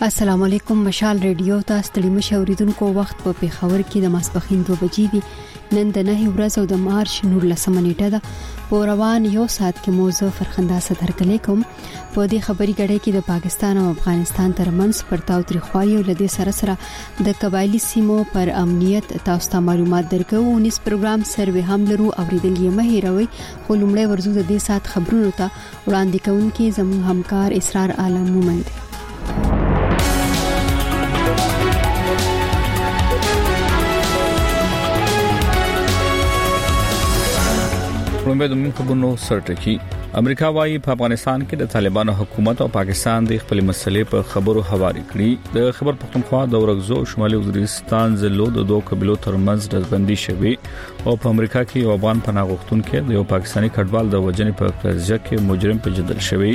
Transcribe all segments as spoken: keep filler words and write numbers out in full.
السلام علیکم. مشال ریډیو ته ستړي مشوریدونکو وخت په پیښور کې د ماسپخین دوه بجې دي. نن د نه ورځ او د مارچ نولسمه نیټه ده. په روان یو ساعت کې موضوع فرخنده ستر کلی کوم. په دې خبري غړې کې د پاکستان او افغانستان ترمنځ پرتاو تریخوالي او لدې سره سره د قبایلی سیمو پر امنیت تاسو ته معلومات درکو. نس پروګرام سروي هم لرو اوریدل یې مه هیروي. خو لومړی ورزو د دې ساعت خبرونو ته وړاندې کوونکې زموږ همکار اسرار عالم مومند. لومړی د موږ خبرونو سرټکی. امریکا وايي په افغانستان کې د طالبانو حکومت او پاکستان د خپل مسلې په خبرو حواله کړي. د خبر پښتونخوا د ورغزو شمالي وزیرستان زلو د دوه قبيلو ترمنځ دزبندي شوي او په امریکا کې یو افغان پناه غوښتونکو د یو پاکستاني کډوال د وجنې په قضیه کې مجرم پیژندل شوی.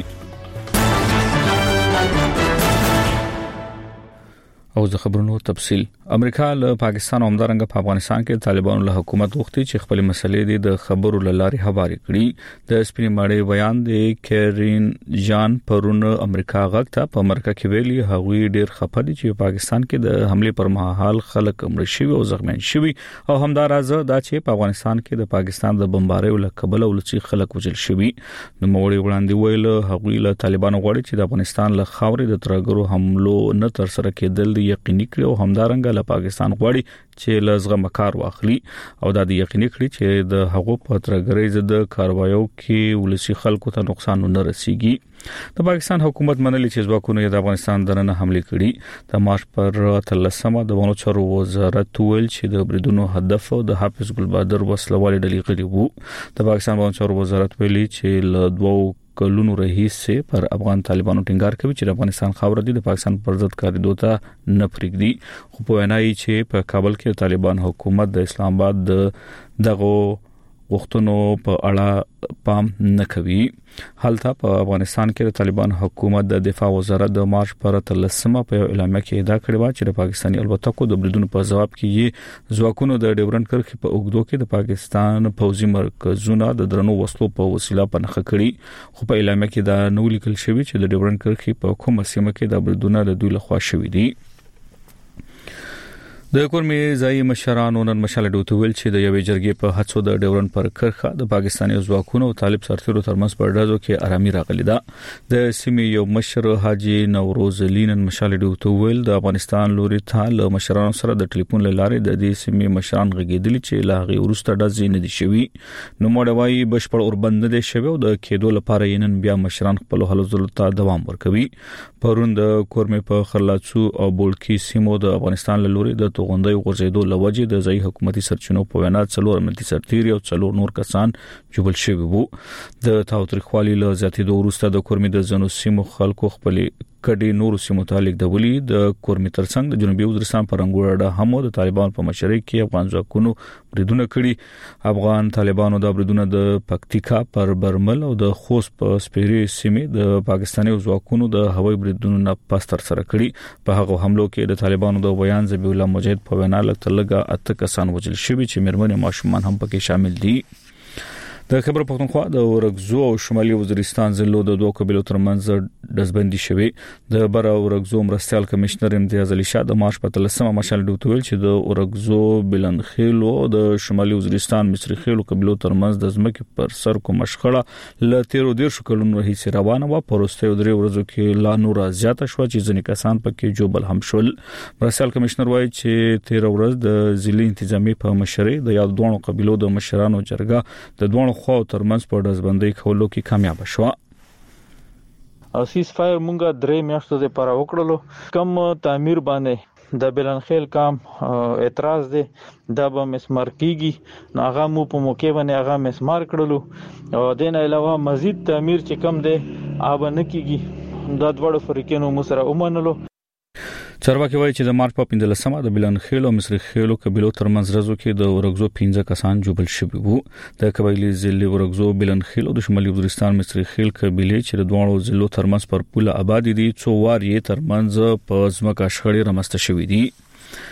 او د خبرونو تفصيل. امریکا له پاکستان او همدارنګه په افغانستان کې طالبانو له حکومت وختي چې خپل مسلې د خبرو لاري حواله کړي. د سپینې ماړې بیان دی کیرین جان پرون امریکا غاکته په امریکا کې ویلي هغوی ډیر خپه دي چې پاکستان کې د حمله پر مهال خلک مړ شوي او زخمیان شوي او همدارازه دا چې په افغانستان کې د پاکستان د بمباریو له کبله ولسی خلک وژل شوي. نو موړي وړاندې ویل هغوی له طالبانو غواړي چې د افغانستان له خاورې د ترګرو حملو نه تر سره کېدل یقیني کړي او همدارنګه له پاکستان غواړي چې لزغه کار واخلي او دا د یقیني کړي چې د هغو په ترګرۍ زده کاروایو کې ولسی خلکو ته نقصان نه رسیږي. د پاکستان حکومت منلي چې ځواکونه د افغانستان درنه حمله کړي. د مارچ پر تلسمه د ونو چارو وزارت ویل چې د بریدونو هدف د حافظ ګلبادر وسلوال ډلې غړي وو. د پاکستان ونو چارو وزارت ویلي چې له دوه کلونو رئیس پر افغان طالبانو ټینګار کوي چې د افغانستان خاور دي د پاکستان پر ضد کاریدو ته نه پرېږدي. خو په وینای چې په کابل کې طالبان حکومت د اسلام آباد دغه وختونو په اړه پام نه کوي. حالته په افغانستان کې د طالبان حکومت د دفاع وزارت د مارچ پر تلسمه په اعلامیه کې ادعا کړې و چې د پاکستاني الوتکو د بریدونو په جواب کې یې ځواکونو د ډیورنډ کرښې په اوږدو کې د پاکستان پوځي مرکزونو د درنو وسلو په وسیله پنځه کړي. خو په اعلامیه کې دا نو لیکل شوی چې د ډیورنډ کرښې په کومه سیمه کې د بریدونو د دوی لخوا شوی دي. د کورمي ځای مشرانو نن مشال ډوتویل چې د یوې جرګې په هڅو د ډیورن پر کرخه د پاکستاني ځواکونو او طالب سرتیرو ترمنځ په ډزو کې آرامي راغلی ده. د سیمې یو مشر حاجی نوروز لینن مشال ډوتویل د افغانستان لوري ته له مشرانو سره د ټلیفون لارې د دې سیمې مشران غږیدل چې لا غي ورسته ډزې نه دي شوی. نو موډوي بشپړ اوربند دي شوی او د کېدو لپاره یې نن بیا مشران خپل هلو ځلو ته دوام ورکوي. پرون د کورمي په خرلاڅو او بولکی سیمو د افغانستان لوري د غونډې غوړېدو لوجې د ځای حکومتي سرچینو په وینا څلور امنیتي سرتیري او څلور نور کسان جوړل شوی وو. د تاوتریخوالي له زیاتېدو وروسته د کورمي د زنو سیمو خلکو خپل کډي نور سیمو تعلق د ولي د کورمي ترڅنګ د جنوبي وزیرستان پر انګوړه هم د طالبان په مشرۍ کې افغان ځواکونو بریدونه کړي. افغان طالبانو د بریدونه د پکتیکا پر برمل او د خوست په سپيري سیمې د پاکستاني ځواکونو د هوایي بریدونو نه پاستر سره کړي. په هغه حملو کې د طالبانو د بیان ذبیح الله مجاهد په وینا لکه لګه اته کسان وژل شوي چې مرمنې ماشومان هم پکې شامل دي. د خبر پښتونخوا د ورغزو او شمالي وزیرستان زلو د دوه قبيلو ترمنځ دزبندي شوی. د بر ورغزو مرستيال کمشنر امتیاز علي شاه د مارچ په تلسمه مشال ډوتویل چې د ورغزو بلندخیلو او د شمالي وزیرستان مصری خیلو قبيلو ترمنځ د ځمکې پر سر کوم مشخړه ل تیرو ډیر شکلونو رئیس روانه و پروسته درې ورځو کې لا نور زیاته شو چې ځینې کسان پکې جوبل هم شول. مرستيال کمشنر وایي چې تیر ورځ د ضلع انتظامی په مشرۍ د یاد دوه قبيلو د مشرانو جرګه د دوه خو ترمنځ په دزبندۍ کولو کې کامیاب شو. اسیس فایر مونږه درې میاشتو د پر وکړلو کم تعمیر باندې د بلنخیل کام اعتراض دی دا به مسمار کیږي نو هغه مو په موقع باندې هغه مسمار کړلو او دین علاوه مزید تعمیر چې کم دی آب نه کیږي دا دوړ فریقینو مو سره ومنلو. چارواکي وایي چې د مارچ په پنځلسمه د بلنخیل او مصری خیلو قبيلو ترمنځ رزو کې د ورغزو پنځه کسان جوړل شوي وو. د قبایلی ضلع ورغزو بلنخیل او د شمالي وزیرستان مصری خیل قبيله چې د دوه ضلعو ترمنځ پر پوله آبادی دي څو وار یې ترمنځ په ځمکه شخړې رامسته شوې دي.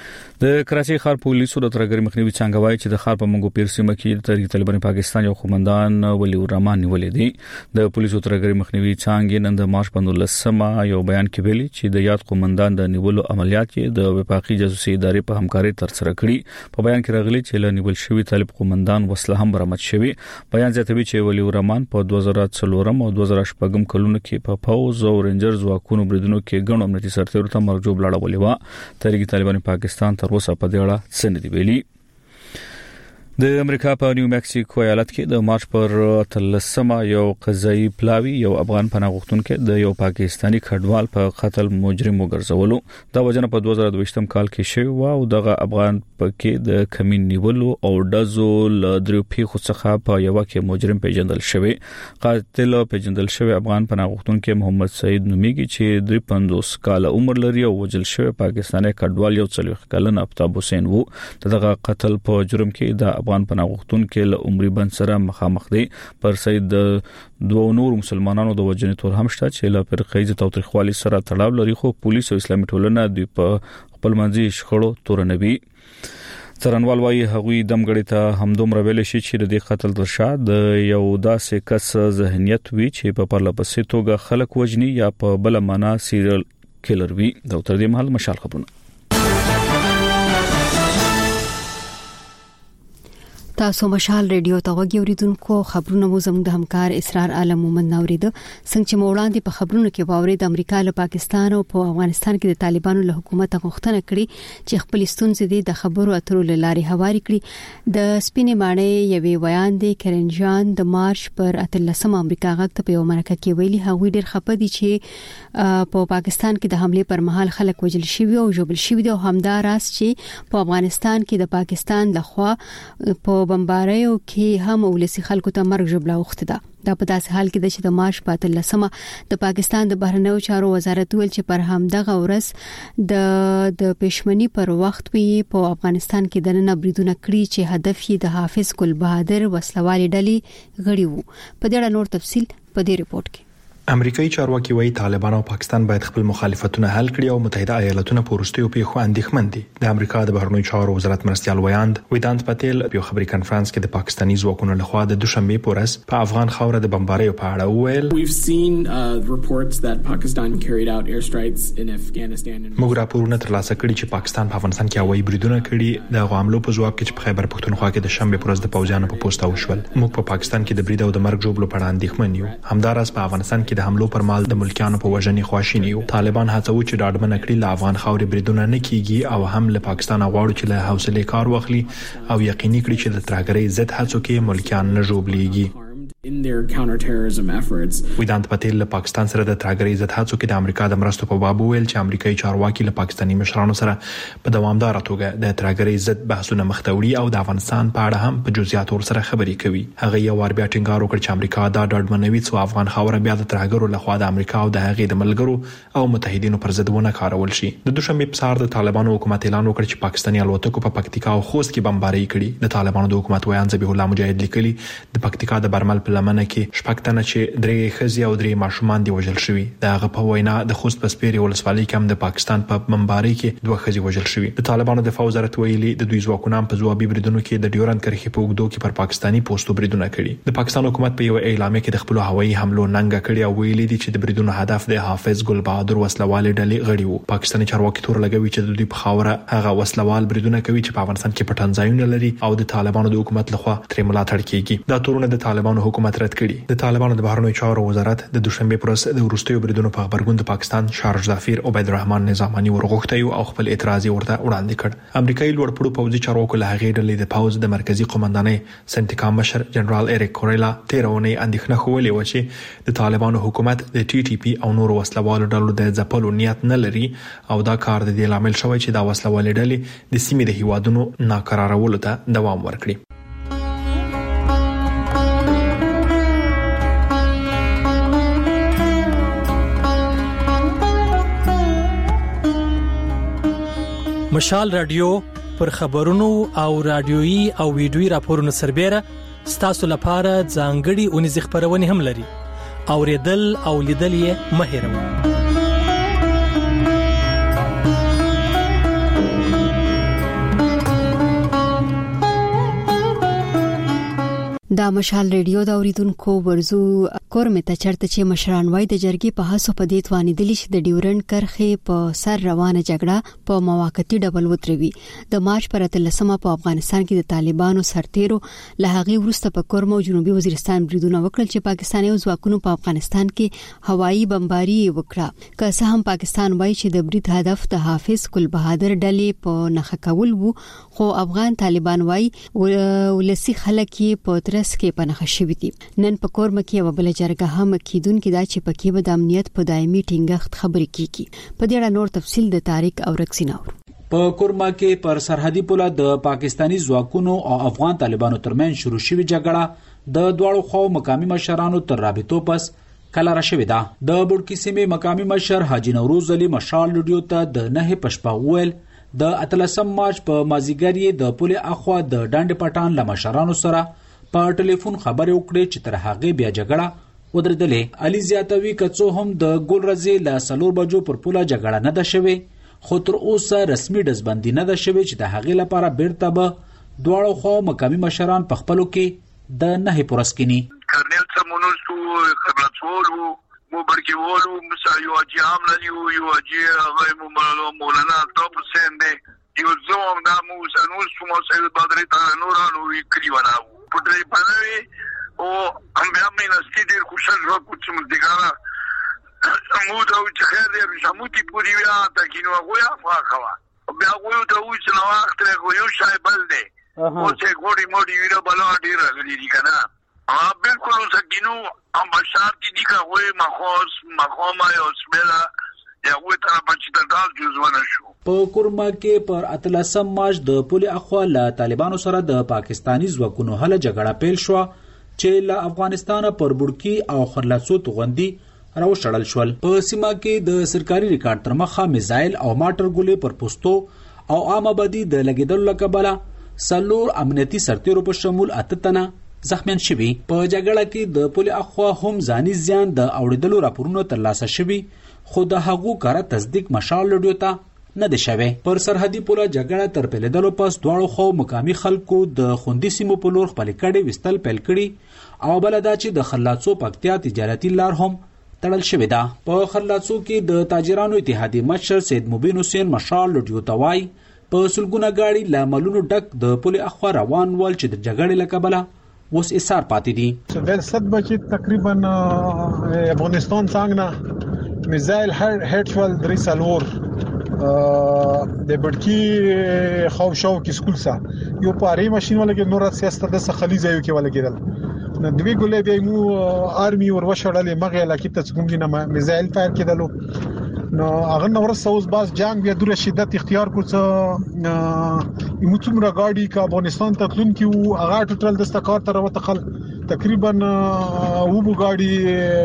د کراچي ښار پولیسو د ترګری مخنیوي څنګه وایي چې د ښار په منګو پیر سیمه کې تحریک طالبان پاکستان یو قومندان ولی الرحمن نیولې دي د پولیسو ترګری مخنیوي څنګه نن د مارچ په نولسمه یو بیان کې ویلي چې د یاد قومندان د نیولو عملیات کې د وفاقي جاسوسي ادارې په همکاري تر سره کړي په بیان کې راغلي چې له نیول شوی طالب قومندان وسله هم برآمد شوی بیان زیاتوي چې ولی الرحمن په دوه زره څلور او دوه زره شپږم کلونو کې په پاوز او رینجر ځواکونو بریدونو کې ګڼ امنیتي سرتیرو ته مرجوب لاړولې و تحریک طالبان پاکستان تر اوسه په دې اړه څه نه دی ویلي د امریکا په نیو میکسیکو ایالت کې د مارچ پر تلسمه یو قضایي پلاوی یو افغان پناه غوښتونکو د یو پاکستانی کډوال په قتل مجرم وګرځولو دا وجنه په دوه زره دوه کال کې شوی و او دغه افغان پکې د کمین نیولو او دزو ل درو پیښو څخه په یو کې مجرم پیژندل شوی قاتل پیژندل شوی افغان پناه غوښتونکو محمد سعید نومیږي چې د پنځوس کال عمر لري او وجل شوی پاکستانی کډوال یو څلوېښت کلن افتاب حسین وو دغه قتل په جرم کې د افغان پناه غوښتونکو له عمري بند سره مخامخ دي پر سید د دوه نور مسلمانانو د وجنې تور هم شته چې له فرقې توترخوالي سره تړاو لري خو پولیس او اسلامي ټولنه د په خپل منځي شخړو تورنوي څرنوال وايي هغوی دمګړی ته همدومره ویل شي چې د قتل درشا د یو داسې کس ذهنیت وی چې په پرلپسې توګه خلک وجني یا په بل معنا سیریل کیلر وی د تر دې محل مشال خبرونه تاسو مشال ریډیو ته وګورئ خبرونه مو زموږ د همکار اسرار عالم مومن ناورید څنګه چې موړاندې په خبرونو کې واوري د امریکا له پاکستان او په افغانستان کې د طالبانو له حکومت غوښتنه کړې چې خپل ستونزې د خبرو اترو لارې هواري کړي د سپینې ماڼۍ یوې بیان دی کرنجان د مارچ پر اتلسم امریکا غږ ته په یو مرکه کې ویلي هغوی ډېر خپه دي چې په پاکستان کې د حمله پر مهال خلک وجل شوي او جوړل شوي دي او همدا راز چې په افغانستان کې د پاکستان لخوا په بمباریو کې هم ولسی خلکو ته مرګ جوړه وخت ده دا په داسې حال کې چې د مارچ په اتلسمه د پاکستان د بهرنیو چارو وزارت ویل چې پر همدغه ورځ د د پښمنی پر وخت په افغانستان کې د نن بریدونه کړی چې هدف یې د حافظ ګل بهادر وسلوالي ډلې غړي وو په دې اړه نور تفصيل په دې ریپورت کې امریکایي چارواکي وايي طالبان او پاکستان باید خپل مخالفتونه حل کړي او متحده ایالاتونه پورستیو پیښو اندېښمن دي د امریکا د بهرنیو چارو وزارت مرستيال ویاند ویدانت پټیل په خبري کانفرنس کې د پاکستاني ځواکونو لخوا د دوشنبه په ورځ په افغان خاور د بمباریو په اړه وویل We've seen uh, reports that Pakistan carried out airstrikes in Afghanistan. موږ راپورونه ترلاسه کړي چې پاکستان په افغانستان کې هوایي بریدونه کړي د حملو په ځواب کې چې په خیبر پښتونخوا کې د شنبه پر ورځ د پوځیانو په پوسټ وشول موږ په پاکستان کې د برید او د مرګ جوړولو په اړه اندېښمن یو همدارس په افغانستان کې د حملو پر مال د ملکیانو په وژنې خواشینی یو طالبان هڅه وکړي چې ډاډمن کړي له افغان خاورې بریدونه نه کیږي او هم له پاکستان غواړي چې له حوصله کار واخلي او یقیني کړي چې د ترهګرۍ ضد هڅو کې ملکیان نه جوړیږي in their counterterrorism efforts. ویدانت پټیل له پاکستان سره د ترهګرۍ ضد هڅو کې د امریکا د مرستو په باب ویل چې امریکایي چارواکي له پاکستاني مشرانو سره په دوامدار توګه د ترهګرۍ ضد بحثونه مختوړي او د افغانستان په اړه هم په جزئیات ور سره خبرې کوي هغه یو ور بیا ټینګار وکړ چې امریکا دا ډاډمنوي چې افغان خاور بیا د ترهګرو لخوا د امریکا او د هغې د ملګرو او متحدینو پر ضد ونه کارول شي د دوشنبه په سهار د طالبانو حکومت اعلان وکړ چې پاکستاني الوتکو په پکتیکا او خوست کې بمباري کړي د طالبانو د حکومت ویان ذبیح الله مجاهد لیکلي د پکتیکا د برمل په لمنه کې پښتنه چې درې خزي او درې ماشومان دی وژل شوی دا غ په وینا د خوست پسپيري ولسوالۍ کې هم د پاکستان په بمباري کې دوه خزي وژل شوی د طالبانو د فوج وزارت ویلي د دوی ځواکونو په ځوابي بریدونو کې د ډیورند کرښې په وګړو کې پر پاکستاني پوسټو بریدونه کړي د پاکستان حکومت په یو اعلامیه کې د خپل هوایي حملو ننګه کړي او ویلي دي چې د بریدونو هدف د حافظ ګل بهادر وسلوال ډلې غړي وو پاکستاني چارواکي تور لګوي چې د دوی په خاوره هغه وسلوال بریدونه کوي چې په افغانستان کې پټن ځایونه لري او د طالبانو د حکومت لخوا تر ملاتړ کیږي دا تورونه د طالبانو حکومت رد کړي د طالبانو د بهرنیو چارو وزارت د دوشنبه پر ورځ د وروستیو بریدونو په خبرګون د پاکستان شارج ظفیر عبید الرحمن نظامی ورغوښتي او خپل اعتراض ورته وړاندې کړ امریکایي لوړپوړو پوځي چارواکو له هغې ډلې د پوز د مرکزی قومندانۍ سنټیکام مشر جنرال اریک کوریلا تیرونی اندېښنه خولې و چې د طالبانو حکومت د ټي ټي پی او نور وسلوالو ډلو د ځپلو نیت نه لري او دا کار د دې لامل شوی چې دا وسلوال ډلې د سیمې د هیوادونو ناکرارولو ته دوام ورکړي مشال رادیو پر خبرونو او رادیويي او ویډیويي راپورونو سربېره ستاسو لپاره ځانګړي اونیز خبرونه هم لري اوریدل او لیدل یې مه هېروئ دا مشال ریډیو دا اوریدونکو ورزو کورمه ته چرته چې مشران وای د جرګې په هڅو په دې توانې دلی چې د ډیورنډ کرخه په سر روانه جګړه په موقتی ډبل وتروي د مارچ پر اتلسمه په افغانستان کې د طالبانو سرتیرو له هغه وروسته په کورمه او جنوبي وزیرستان بریدونه وکړل چې پاکستاني ځواکونو په افغانستان کې هوایي بمباري وکړه که څه هم پاکستان وای چې د برید هدف د حافظ ګل بهادر ډلې په نخښه کول وو خو افغان طالبان وای ولسی خلک په ترس کې پنهخ شوی دي نن په کورمه کې یو بل جرګه هم کیدون کې دا چې پکې به د امنیت په دایمي ټینګښت خبرې کیږي په دې اړه نور تفصیل د تاریخ او رکسیناور په کورمه کې پر سرحدي پوله د پاکستانی ځواکونو او افغان طالبانو ترمنځ شروع شوی جګړه د دواړو خو مقامی مشرانو تر رابطو پس کله را شوی دا د بورکی سیمې مقامی مشر حاجی نوروز علي مشال ریډیو ته د نه پشپا ویل د اتلسم مارچ په مازیګری د پوله اخوا د ډاند پټان له مشرانو سره په ټلیفون خبرې وکړې چې تر هغه بیا جګړه ودرېدلې علي زیاتوي کڅو هم د ګل رزي له سلور بجو پر پوله جګړه نه ده شوی خو تر اوسه رسمي دزبندي نه ده شوی چې د هغې لپاره بیرته به دواړو خو مقامی مشران په خپلو کې د نه پرسکینی کرنل سمونوسو خبرتولو مبرکیولو مسایو اجي عاملنیو یو اجي غي مولانا توپ سنده یو زوم دا مو سنوس مو سید بدر تعالی نورانو کریوانا پټری پنوي او هم بیا مې نستې ډېر خوشاله شو چې موږ دغه مو دا چې خیر دې شموتي پوری بیا تا کینو غویا فاخوا بیا غویو ته و چې نو وخت غویو شای بل دی او چې ګوري موډي ویرا بلا ډیر غلي دي کنه ها بالکل سکینو ام بشار کی دي کا وې مخوس مخوما یو سملا یا وې تر په چې د جزونه شو په کورمه کې پر اتلسم مارچ د پوله اخوا له طالبانو سره د پاکستانی ځواکونو هله جګړه پیل شو چې له افغانستان پر بورکی او خرلاسو توغندي راوشړل شول په سیمه کې د سرکاري ریکارډ تر مخه میزایل او ماټر ګولې پر پوسټو او عام آبادی د لګیدلو لکبله سلور امنیتي سرتیرو په شمول اتتنه زخمیان شوي په جګړه کې د پوله اخوا هم ځاني زیان د اوریدلو راپورونو ترلاسه شوي خو د هغو کار تصدیق مشال لډیو ته نه ده شوی پر سرحدي پوله جګړه تر پیلېدلو پس دواړو خو مقامی خلکو د خوندي سیمو په لور خپل کډې وستل پیل کړي او بل دا چې د خلاصو پکتیا تجارتي لار هم تړل شوی ده په خلاصو کې د تاجرانو اتحادیه مشر سید مبین حسین مشال لډیو توای په سلګونه گاډي له ملونو ډک د پوله اخوا روان ول چې د جګړې لکبله وس ایثار پاتې دي ول صد بچ تقریبا افغانستان څنګه میزایل هډ شول درې سالور د بډکی خوب شو کې سکول سا یو پاره ماشين ولګي نور سیاست د خلیزه یو کې ولګیدل نو دوی ګولې به مو آرمي ور وشړلې مغه لکه ته څنګه نه میزایل فایر کېدلو نو هغه نور سوز باز جنگ بیا دوره شدت اختیار کړ څه یموڅمره گاډي کا افغانستان ته تلون کې او هغه ټوټل د استقار تر وتخل تقریبا وبو گاډي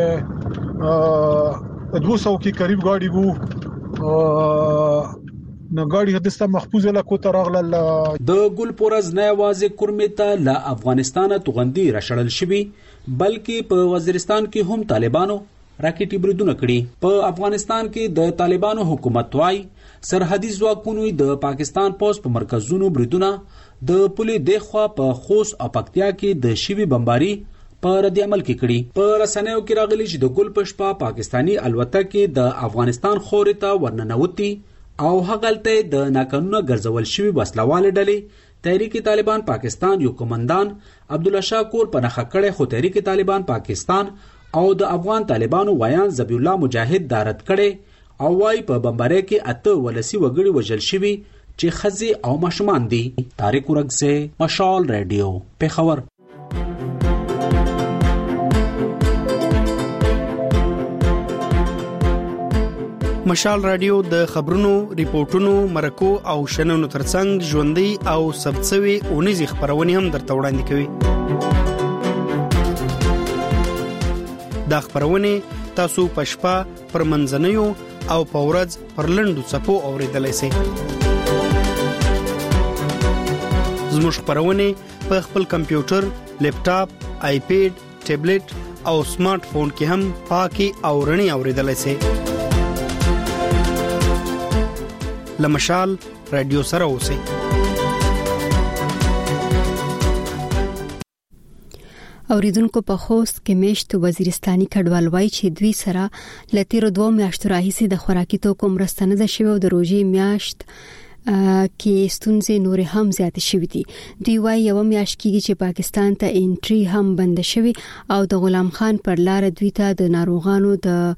دوه سو کې قریب گاډي وو نو ګاډي هدسته محفوظه لا کو ترغل د ګل پورز نه واځي کورمیته له افغانستان توغندي راشړل شوی بلکې په وزیرستان کې هم طالبانو راکټي بریدونه کړي په افغانستان کې د طالبانو حکومت وايي سرحدي ځواکونو د پاکستان پوس په مرکزونو بریدونه د پولیس د خوا په خوست او پکتیا کې د شیوی بمباري په رد عمل کې کړي په رسنیو کې راغلي چې د ګل پشپا پاکستانی الوتکه د افغانستان خورې ته ورننوتي او هغلته د ناقانونه ګرځول شوی وسلواله ډلې تحریک طالبان پاکستان یو کمانډان عبد الله شاکور په نخښه کړي خو تحریک طالبان پاکستان او د افغان طالبانو ویان ذبی الله مجاهد دارت کړي او وايي په بمبارۍ کې اته ولسی وګړي وژل شوی چې خزي او ماشومان دي تاریخ ورغزه مشال ریډیو پیښور مشال رادیو د خبرونو ریپورتونو مرکو او شننو ترڅنګ ژوندۍ او سبڅوي اونیزي خبرونه هم درته وړاندې کوي دا خبرونه تاسو پښپا پر منځنیو او پورز پر لندو صفو اوریدلای شئ زموږ خبرونه په خپل کمپیوټر لیپټاپ آیپیډ ټابلیټ او سمارټ فون کې هم پاکي او رڼي اوریدلای شئ لمشال رادیو سره اوسئ اوریدونکو په خوست کې میشت وزیرستاني کډوال وایي چې دوی سره لتیرو دوه میاشتو راهیسې د خوراکي توکو مرسته نه ده شوې او د روژې میاشت کې ستونزې نور هم زیات شوې دي. دوی وایي یو میاشت کېږي چې پاکستان ته انټري هم بند شوې او د غلام خان پر لار دوی ته د ناروغانو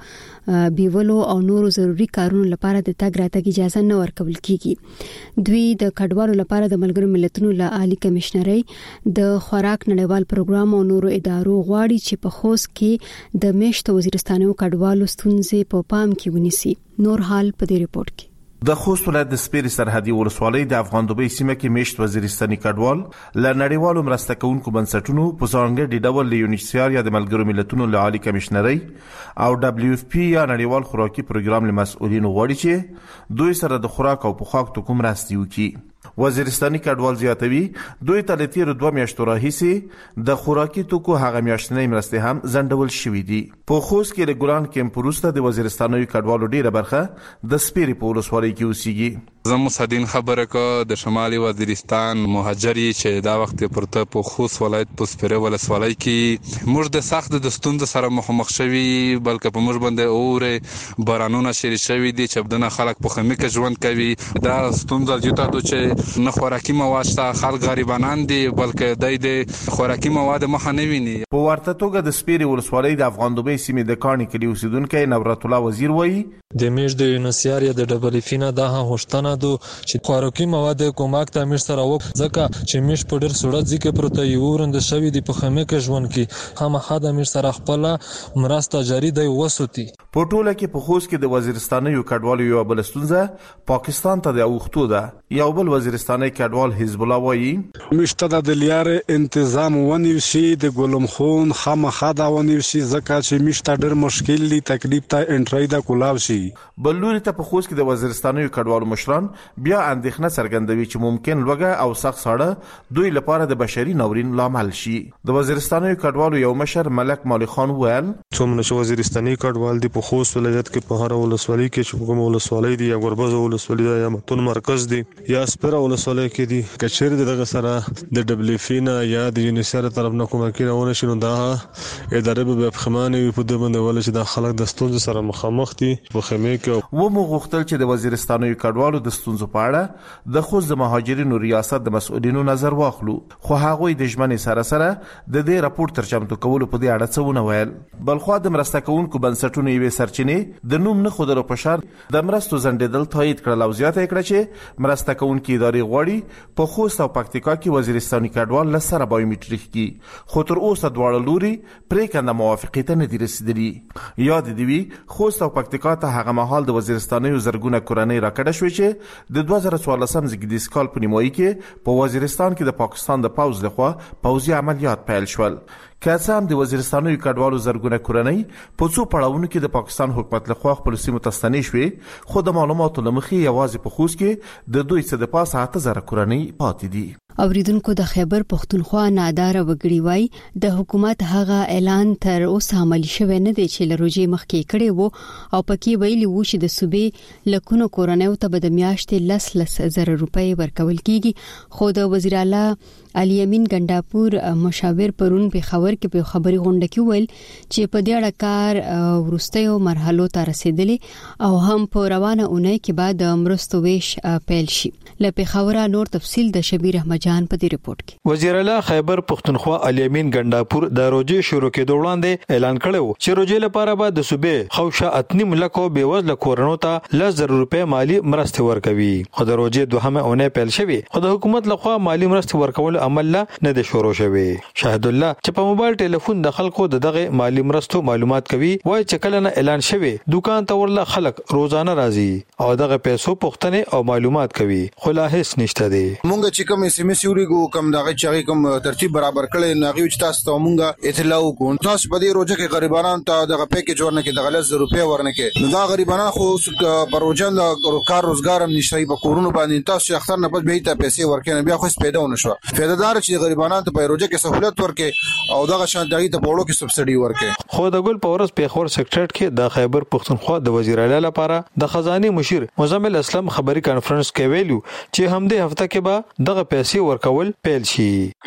د بیولو او نورو ضروري کارونو لپاره د تګ راتګ اجازه نه ورکول کیږي. دوی د کډوالو لپاره د ملګرو ملتونو له عالی کمشنري د خوراک نړیوال پروګرام او نورو ادارو غواړي چې په خوست کې د میشت وزیرستاني کډوالو ستونزې په پام کې ونیسي. نور حال په دې ریپورت کې. د خوست ولایت د سپیرې سرحدي ولسوالۍ د افغان دوبۍ سیمه کې میشت وزیرستاني کډوال له نړیوالو مرسته کوونکو بنسټونو په ځانګړي ډول له یونیسیار یا د ملګرو ملتونو له عالی کمشنري او دبليو اف پی یا نړیوال خوراکي پروګرام له مسؤلینو غواړي چې دوی سره د خوراک او پوښاک توکو مرستې وکړي. وزیرستاني کډوال زیاتوي دوی ته لتیر دوه میاشتو راهیسې د خوراکي توکو هغه میاشتنۍ مرستې هم ځنډول شوې دي. په خوست کې د ګلان کیمپ وروسته د وزیرستاني کډوالو ډیره برخه د سپیرې په ولسوالۍ کې اوسېږي. زمو صدین خبره کو د شمالي وزیرستان مهاجري چې دا وخت پرته په خوست ولایت په سپیرې ولسوالۍ کې موږ د سخت د ستونزو سره مخامخ شوي، بلکې په موږ باندې اورې بارانونه شری شوي دي چې بدن خلک په خمي کې ژوند کوي. دا ستونزه جوړه ده چې نه خوراکي مواد شته، خلک غریبانان دي، بلکې دای د خوراکي مواد مخه نه ویني. په ورته توګه د سپیرې ولسوالۍ د افغان دوبۍ سیمې د کاڼي کلی اوسیدونکو نورت الله وزیر وایي د میش د یونیسیار یا د ډبل فینا دا هوښتنه دو چې خوراکي مواد کومک ته امیر سره وک ځکه چې میش په ډیر سړه ځکه پروت یو ورند شوی دی په خمه کې ژوند کې هم حد امیر سره خپل مرسته جاری دی وسوتی. په ټوله کې په خوست کې د وزیرستاني کډوالو یو بل ستونزه پاکستان ته د اوختو ده. یو بل وزیرستاني کډوال حزب الله وایي مشته د لیار تنظیم ونیو شي د ګلم خون خامخا دا ونیو شي ځکه چې مشته ډیر مشکل دي تکلیف ته انټری دا کولاو شي. بلوري ته په خوست کې د وزیرستاني کډوالو مشران بیا اندېښنه څرګندوي چې ممکن لوګه او سخت ساړه دوی لپاره د بشري ناورین لامل شي. د وزیرستاني کډوالو یو مشر ملک مالی خان ویل څومره چې وزیرستاني کډوال دی په خوست ولایت کې په هر ولسوالۍ کې چې کوم ولسوالۍ دی یا ګربز ولسوالۍ دی یا متون مرکز دی یا سپیره ولسوالۍ کې دی کچېر دغه سره د دبليو فینا یا د یونیسیار طرف نه کومه کېونه شنو دا اداره به بخمانه په دې باندې ول چې د خلک د ستونزو سره مخامخ دي په خمه کې و مو غوښتل چې د وزیرستاني کډوالو د ستونزو په اړه د خوست د مهاجرینو ریاست د مسؤلینو نظر واخلو، خو هغه د ژمنې سره سره د دې راپور تر چمتو کولو په دې اړه څه ونه ویل. بلخو د مرسته کوونکو بنسټونو یې سرچینې د نوم نه خودرو په شر د مرستو زندیدل تایید کړل او زیاته کړه چې مرسته کوونکي ادارې غواړي په خوست او پکتیکا کې وزیرستاني کډوال لسره بایومټریک کی، خو تر اوسه دواړه لوري پریکنده موافقه ته نه دي رسیدلي. یاد دی وی خوست او پکتیکا ته هغه مهال د وزیرستاني زرګونه کورنۍ راکړه شوې چې د دوه زره څوارلسم زیږدیز کال په نیمایي کې په وزیرستان کې د پاکستان د پوځ لخوا پوځي عملیات پیل شول. که څه هم د وزیرستاني کډوالو زرګونه کورنۍ په څو پړاوونو کې د پاکستان حکومت لخوا خپل سیمو ته ستنې شوې، خو د معلوماتو لمخې یوازې په خوست کې د دوی څخه د پاسه اته زره کورنۍ پاتې دي. اوریدونکو د خیبر پښتونخوا نادار وګړي وای د حکومت هغه اعلان تر اوسه عملي شوی نه دی چې لروجې مخکې کړي وو او پکې ویلي وو چې د صوبې لکونو کورنۍ ته د میاشتې لس لس زره روپۍ ورکول کیږي. خو د وزیر اعلی علي امین ګنداپور مشاور پرون په خبر کې په خبري غونډه کې ویل چې په دې اړه کار ورستیو مرحلو ته رسیدلې او هم په روانه اونۍ کې بعد د مرستو ویش پیل شي. لپاره خبره نور تفصیل د شبیر احمد جان په دې ریپورت کې. وزیر اعلی خیبر پښتونخوا علي امین ګنداپور د روجې شروع کېدو وړاندې اعلان کړو چې روجې لپاره به د صوبې خوشه اتنی ملکو بیوزله کورونو ته لس زره روپۍ مالی مرستې ورکوي. خو د روجې دوهمه اونۍ پیل شوی خو د حکومت لخوا مالی مرستې ورکول عمل نه د شروع شوی. شاهد الله چې په موبایل ټلیفون د خلکو د دغه مالی مرستو معلومات کوي وایي چې کله نه اعلان شوی دکان ته ورله خلک روزانه راځي او دغه پیسو پوښتنه او معلومات کوي خو لا هیڅ نشته دی. مونږ چې کوم اس ام اس یوريګو کوم دغه چې کوم ترتیب برابر کړي ناغي چې تاسو ته مونږه اطلاع وکړو تاسو په دې روزه کې غریبانو ته دغه پیکیج ورنه کې دغه لس روپیا ورنه کې نو دا غریبانو خو پروژن د کار روزګار هم نشي په کورونو باندې تاسو اختر نه پد به ته پیسې ورکړي بیا خو پیدا ونه شو. فایدهدار چې غریبانو ته په روزه کې سہولت ورکړي او دغه شان دغه ته بوړو کې سبسيډي ورکړي. خو د ګل پورس په خور سیکریټریټ کې د خیبر پښتونخوا د وزیر اعلی لپاره د خزانه مشیر مزمل اسلام خبري کانفرنس کې ویلو چې همدې هفته کې به دغه پیسې ورکول پیل شي. ये पिछले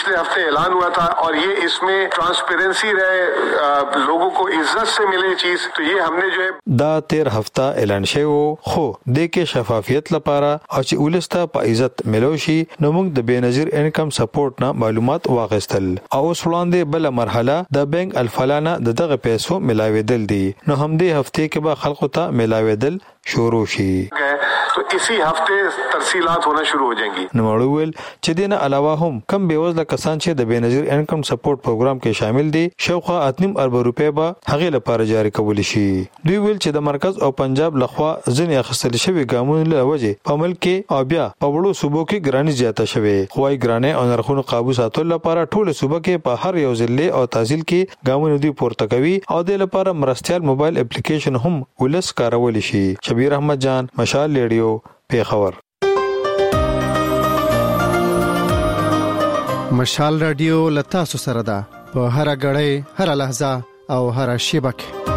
पिछले हफ्ते ऐलान हुआ था और ये इसमें ट्रांसपेरेंसी रहे, लोगों को इज्जत से मिले चीज, तो ये हमने जो है دا تیر هفته اعلان شوی خو د کې شفافیت لپاره او چې ولسته په عزت ملوشي نو موږ د بنظیر انکم سپورټ نه معلومات واغستل او وړاندې بل مرحله د بانک الفلانه د دغه پیسو ملاویدل دي نو هم دې هفته کې به خلکو ته ملاویدل شروع شي. तो इसी हफ्ते तरसीलात होना शुरू हो जाएंगी. نو وړول چې دینه علاوه هم کم بیوزله کسان چې د بنظیر انکم سپورټ پروګرام کې شامل دي شاوخوا اتنیم ارب روپے به هغه لپاره جاری کول شي. دوی ویل چې د مرکز او پنجاب لخوا ځنې اخیستل شوی ګامونه له وجه په ملک کې او بیا په وړو صوبو کې ګرانی زیاته شوی. خوای ګرانه او نرخونو قابو ساتل لپاره ټول صوبه کې په هر یو ضلع او تحصیل کې ګامونه دی پورته کوي او د لپاره مرستيال موبایل اپلیکیشن هم ولس کارول شي. شبیر احمد جان، مشال ریډیو، پیښور. مشال رادیو لتا سره ده په هر غړې هر لحظه او هر شیبه کې.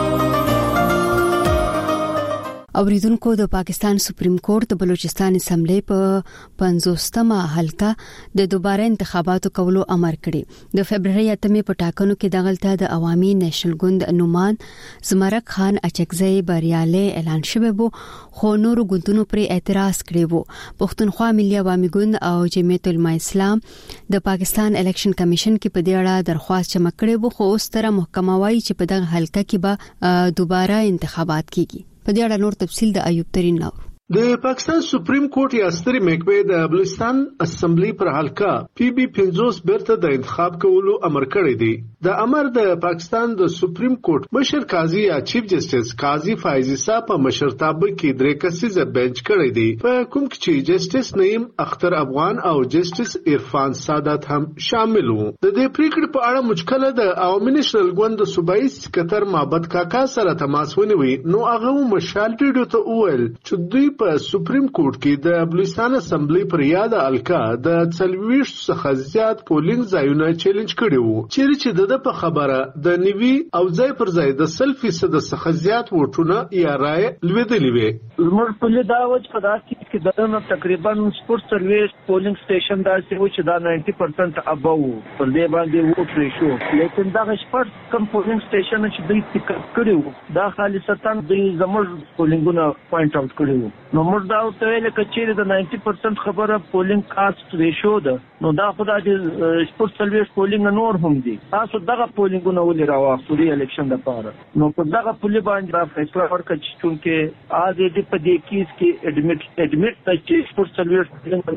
اوریدونکو د پاکستان سپریم کورټ د بلوچستان اسمبلی په پنځوستمه حلقه د دوباره انتخاباتو کولو امر کړی. د فبرवरी اتمې په ټاکنو کې دغلطه د عوامي نېشنل ګوند نومان زمرک خان اچکزی بریالي اعلان شوی وو خو نور ګوندونو پر اعتراض کړی وو. پښتونخوا ملي عوامي ګوند او جمعیت العلماء اسلام د پاکستان الیکشن کمیشن کې په دې اړه درخواست جمع کړی وو خو اوس تر محکمه وايي چې په دغه حلقه کې به دوباره انتخابات کیږي. په دې اړه نور تفصیل د ایوب ترين لاو. د پاکستان سپریم کورټ یا ستري محکمې د بلوچستان اسمبلی پر حلقه پی بی پنځوس بیرته د انتخاب کولو امر کړی دی. د امر د پاکستان د سپریم کورټ مشر قاضي یا چیف جسټس قاضي فایزي صاحب په مشرتابه کې درې کسیزه بنچ کړی دی په کوم کې چې جسټس نعیم اختر افغان او جسټس عرفان سادات هم شامل وو. د دې پریکړې په اړه مشکله د عوامي نېشنل ګوند د صوبایي سکتر مابد کاکا سره تماس ونیوي نو هغه مشال ریډیو ته وویل چې دوی په سپریم کورټ کې د بلوچستان اسمبلی پر یاد الکا د څلويشت څخه زیات پولینګ ځایونه چیلنج کړي وو چیرې چې د په خبره د نیوي او ځای پر ځای د سل فیصد څخه زیات ووټونه یا رائے لویدلې وي. زموږ په لیداوج په داسې کې دغه تقریبا سپورت سرویس پولینګ سټیشن داسې و چې دا نوي پرسنټ ابو پر دې باندې ووټ ریشو لیکن دا شپږ کم پولینګ سټیشن چې دوی پک کړو دا خالصتاً دوی زموږ پولینګونه پوینټ اوټ کړو. نو موږ دا ویل کچېره د نوي پرسنټ خبره پولینګ کاست ریشو ده نو دا خدای د سپورت سرویس پولینګ نور هم دي تاسو دغه پولینګونه ولې راوړو د الیکشن لپاره نو په دغه پولي باندې را فیصله وکړه چې از دې په دې کیس کې اډمیټ اډمیټ چې سپورت سرویس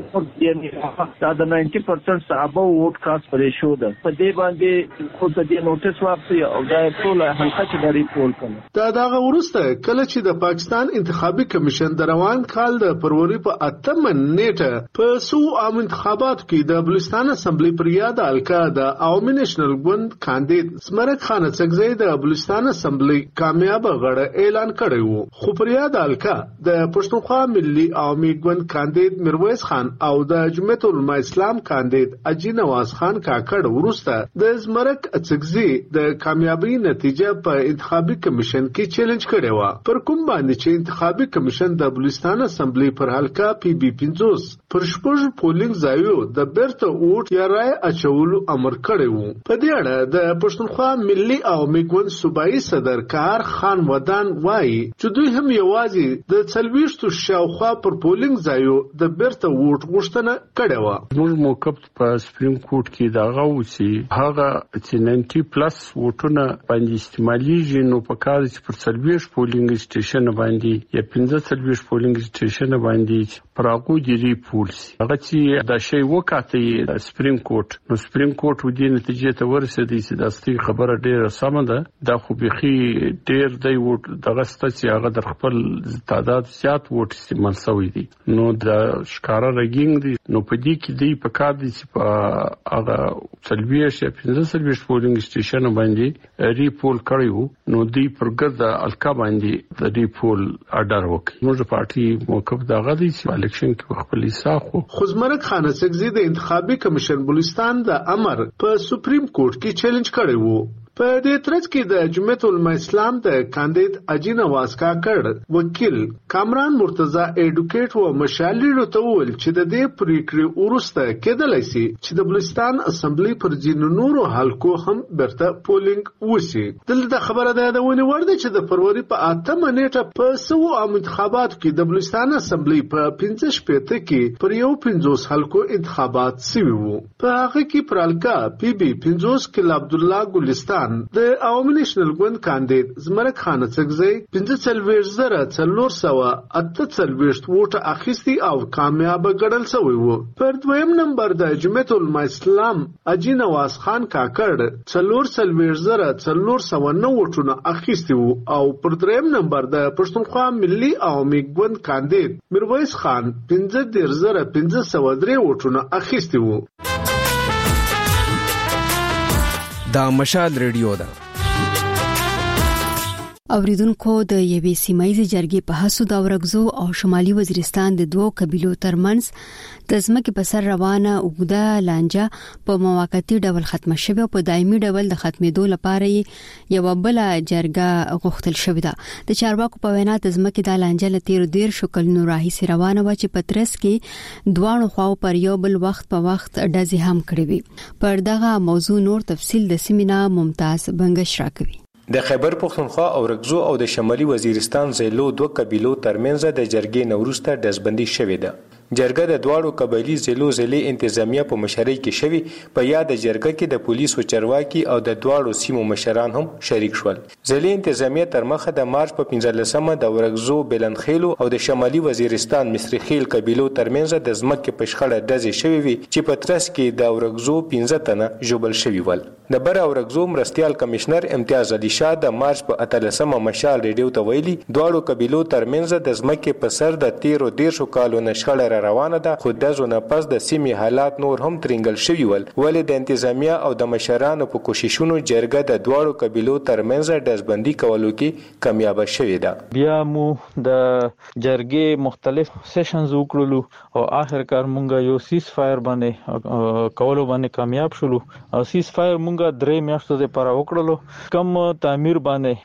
پولینګ دا د نوي پرسنټ صحابه ووټ کاست ریشو ده په دې باندې خو د دې نوټس واپسی او دا ټول هلکه چې د ریپورت کړه. دا دغه ورسته کله چې د پاکستان انتخابي کمیشن د روان کال د فروری په اتمه نیټه په سو عام انتخاباتو کې د بلوچستان اسمبلی پر یاد الکا د عوامي نېشنل ګوند کاندید زمرک خان اچکزی د بلوچستان اسمبلی کامیاب غړی اعلان کړی وو خو پر یاد الکا د پښتونخوا ملي عوامي ګوند کاندید میرویس خان او د جمعیت العلماء اسلام کاندید اجي نواز خان کاکړ ورسته د زمرک اچکزی د کامیابی نتیجه په انتخابي کمیشن کې چیلنج کړی و پر کوم باندې چې انتخابي کمیشن د بلوچستان اسمبلی پر حلقه پی بی پنځوس پر شپږ پولینګ ځایو د بیرته ووټ یا رائے اچولو امر کړی وو. په دې اړه د پښتونخوا ملي عوامي ګوند صوبایي صدر کار خان ودان وایي چې دوی هم یوازې د څلويشت شاوخوا پر پولینګ ځایو د بیرته ووټ غوښتنه کړې و. موږ موقف په سپریم کورټ کې دا غوښتي هغه چې نوي پلس ووټونه باندې استعماليږي نو په کار چې پر څلويشت پولینګ سټیشن باندې یا پنځه څلويشت پولینګ سټیشن باندې پراغو جری پولس هغه چې دا شی وکاته سپریم کورټ نو سپریم کورټ ودی نتیجې ته ورسېدی چې دا ستې خبره ډیره سمه ده دا خو بيخي ډیر دی ووټ دغه ستاسو هغه در خپل تعداد زیات ووټ استعمال شوی دی نو دا ښکارا رګینګ دی نو په دې کې دی په کار دي چې په هغه څلويشت یا پنځه څلويشت پولینګ سټیشن باندې ریپول کړیو نو دی پرګرد الکا باندې د ریپول اډر وکړي موږ پارټي موقف دا غدي چې الیکشن کې خپل حساب خو زمرک خان اڅکزی د انتخابي کمیشن بلوچستان د امر په سپریم کورټ کې چیلنج کړی وو په دې ترڅ کې د جمعیت العلماء اسلام د کاندید اجي نواز کاکړ وکیل کامران مرتضی ایډوکیټ و مشالې ته وویل چې د دې پریکړې وروسته کېدلای شي چې د بلوچستان اسمبلی پر ځینو نورو حلقو هم برته پولینګ وشي. دلته خبره ده د ونی ورده چې د فروری په اتمه نیټه په سو عام انتخاباتو کې د بلوچستان اسمبلی په پنځه شپږ کې پر یو پنځوس حلقو انتخابات شوي وو. په هغه کې پرالکا پی بی پنځوس کې عبدالله ګلستان د عوامي نېشنل ګوند کاندید زمرک خان څګزی پنځه څلوېښت زره څلور سوه اته څلوېښت ووټه اخیستي او کامیابه ګڼل شوی وو. پر دویم نمبر د جمعیت العلماء اسلام اجي نواز خان کاکړ څلور څلوېښت زره څلور سوه نه ووټونه اخیستي وو او پر دریم نمبر د پښتونخوا ملي عوامي ګوند کاندید میرویس خان پنځه دېرش زره پنځه سوه درې ووټونه اخیستي وو. دا مشال ریډیو ده. اوریدونکو د یوې سیمایي جرګې په هڅو د اورګزو او شمالي وزیرستان د دوو قبیلو ترمنځ د ځمکې په سر روانه اوږده لانجه په موقتی ډول ختمه شوه او په دایمي ډول د ختمېدو لپاره یو بل جرګه غوښتل شوې ده. د چارواکو په وینا د ځمکې د لانجه لتیر ډیر شکل نو راهي روانه و چې پترس کې دوانو خواو پر یو بل وخت په وخت ډزې هم کړې وي. پر دغه موضوع نور تفصیل د سیمینا ممتاز بنگش راکوي. د خیبر پختونخوا او رګزو او د شمالي وزیرستان زیلو دوه قبیلو ترمنځ د جرګې نوروسته دزبندي شوې ده. جرګه د دواړو قبایلی زیلو زیلې انتظامیه په مشرۍ کې شوی. په یاد جرګه کې د پولیسو چرواکي او د دواړو سیمو مشران هم شریک شول. زیلې انتظامیه تر مخه د مارچ په پنځلسمه د ورګزو بلندخیلو او د شمالي وزیرستان مصریخیل قبیلو ترمنځ د ځمکې په شخړه ډزې شوې وي چې په ترڅ کې د ورګزو پنځه تنه ژوبل شوي ول. د بر ورګزو مرستيال کمشنر امتیاز علي شاه د مارچ په اتلسمه مشال ریډیو ته ویلي دواړو قبیلو ترمنځ د ځمکې په سر د تیرو دیرشو کالو نشخړه روانه ده. خو د زونه پس د سیمې حالات نور هم ترنګل شوي ول ولې د انتظامیه او د مشرانو په کوششونو جرګه د دواړو قبیلو ترمنځ دزبندي کولو کې کامیاب شوې ده. بیا مو د جرګې مختلف سیشنز وکړلو او اخر کار مونږه یو سیس فایر باندې کولو باندې کامیاب شولو. او سیس فایر مونږه درې میاشتو لپاره وکړلو. کم تعمیر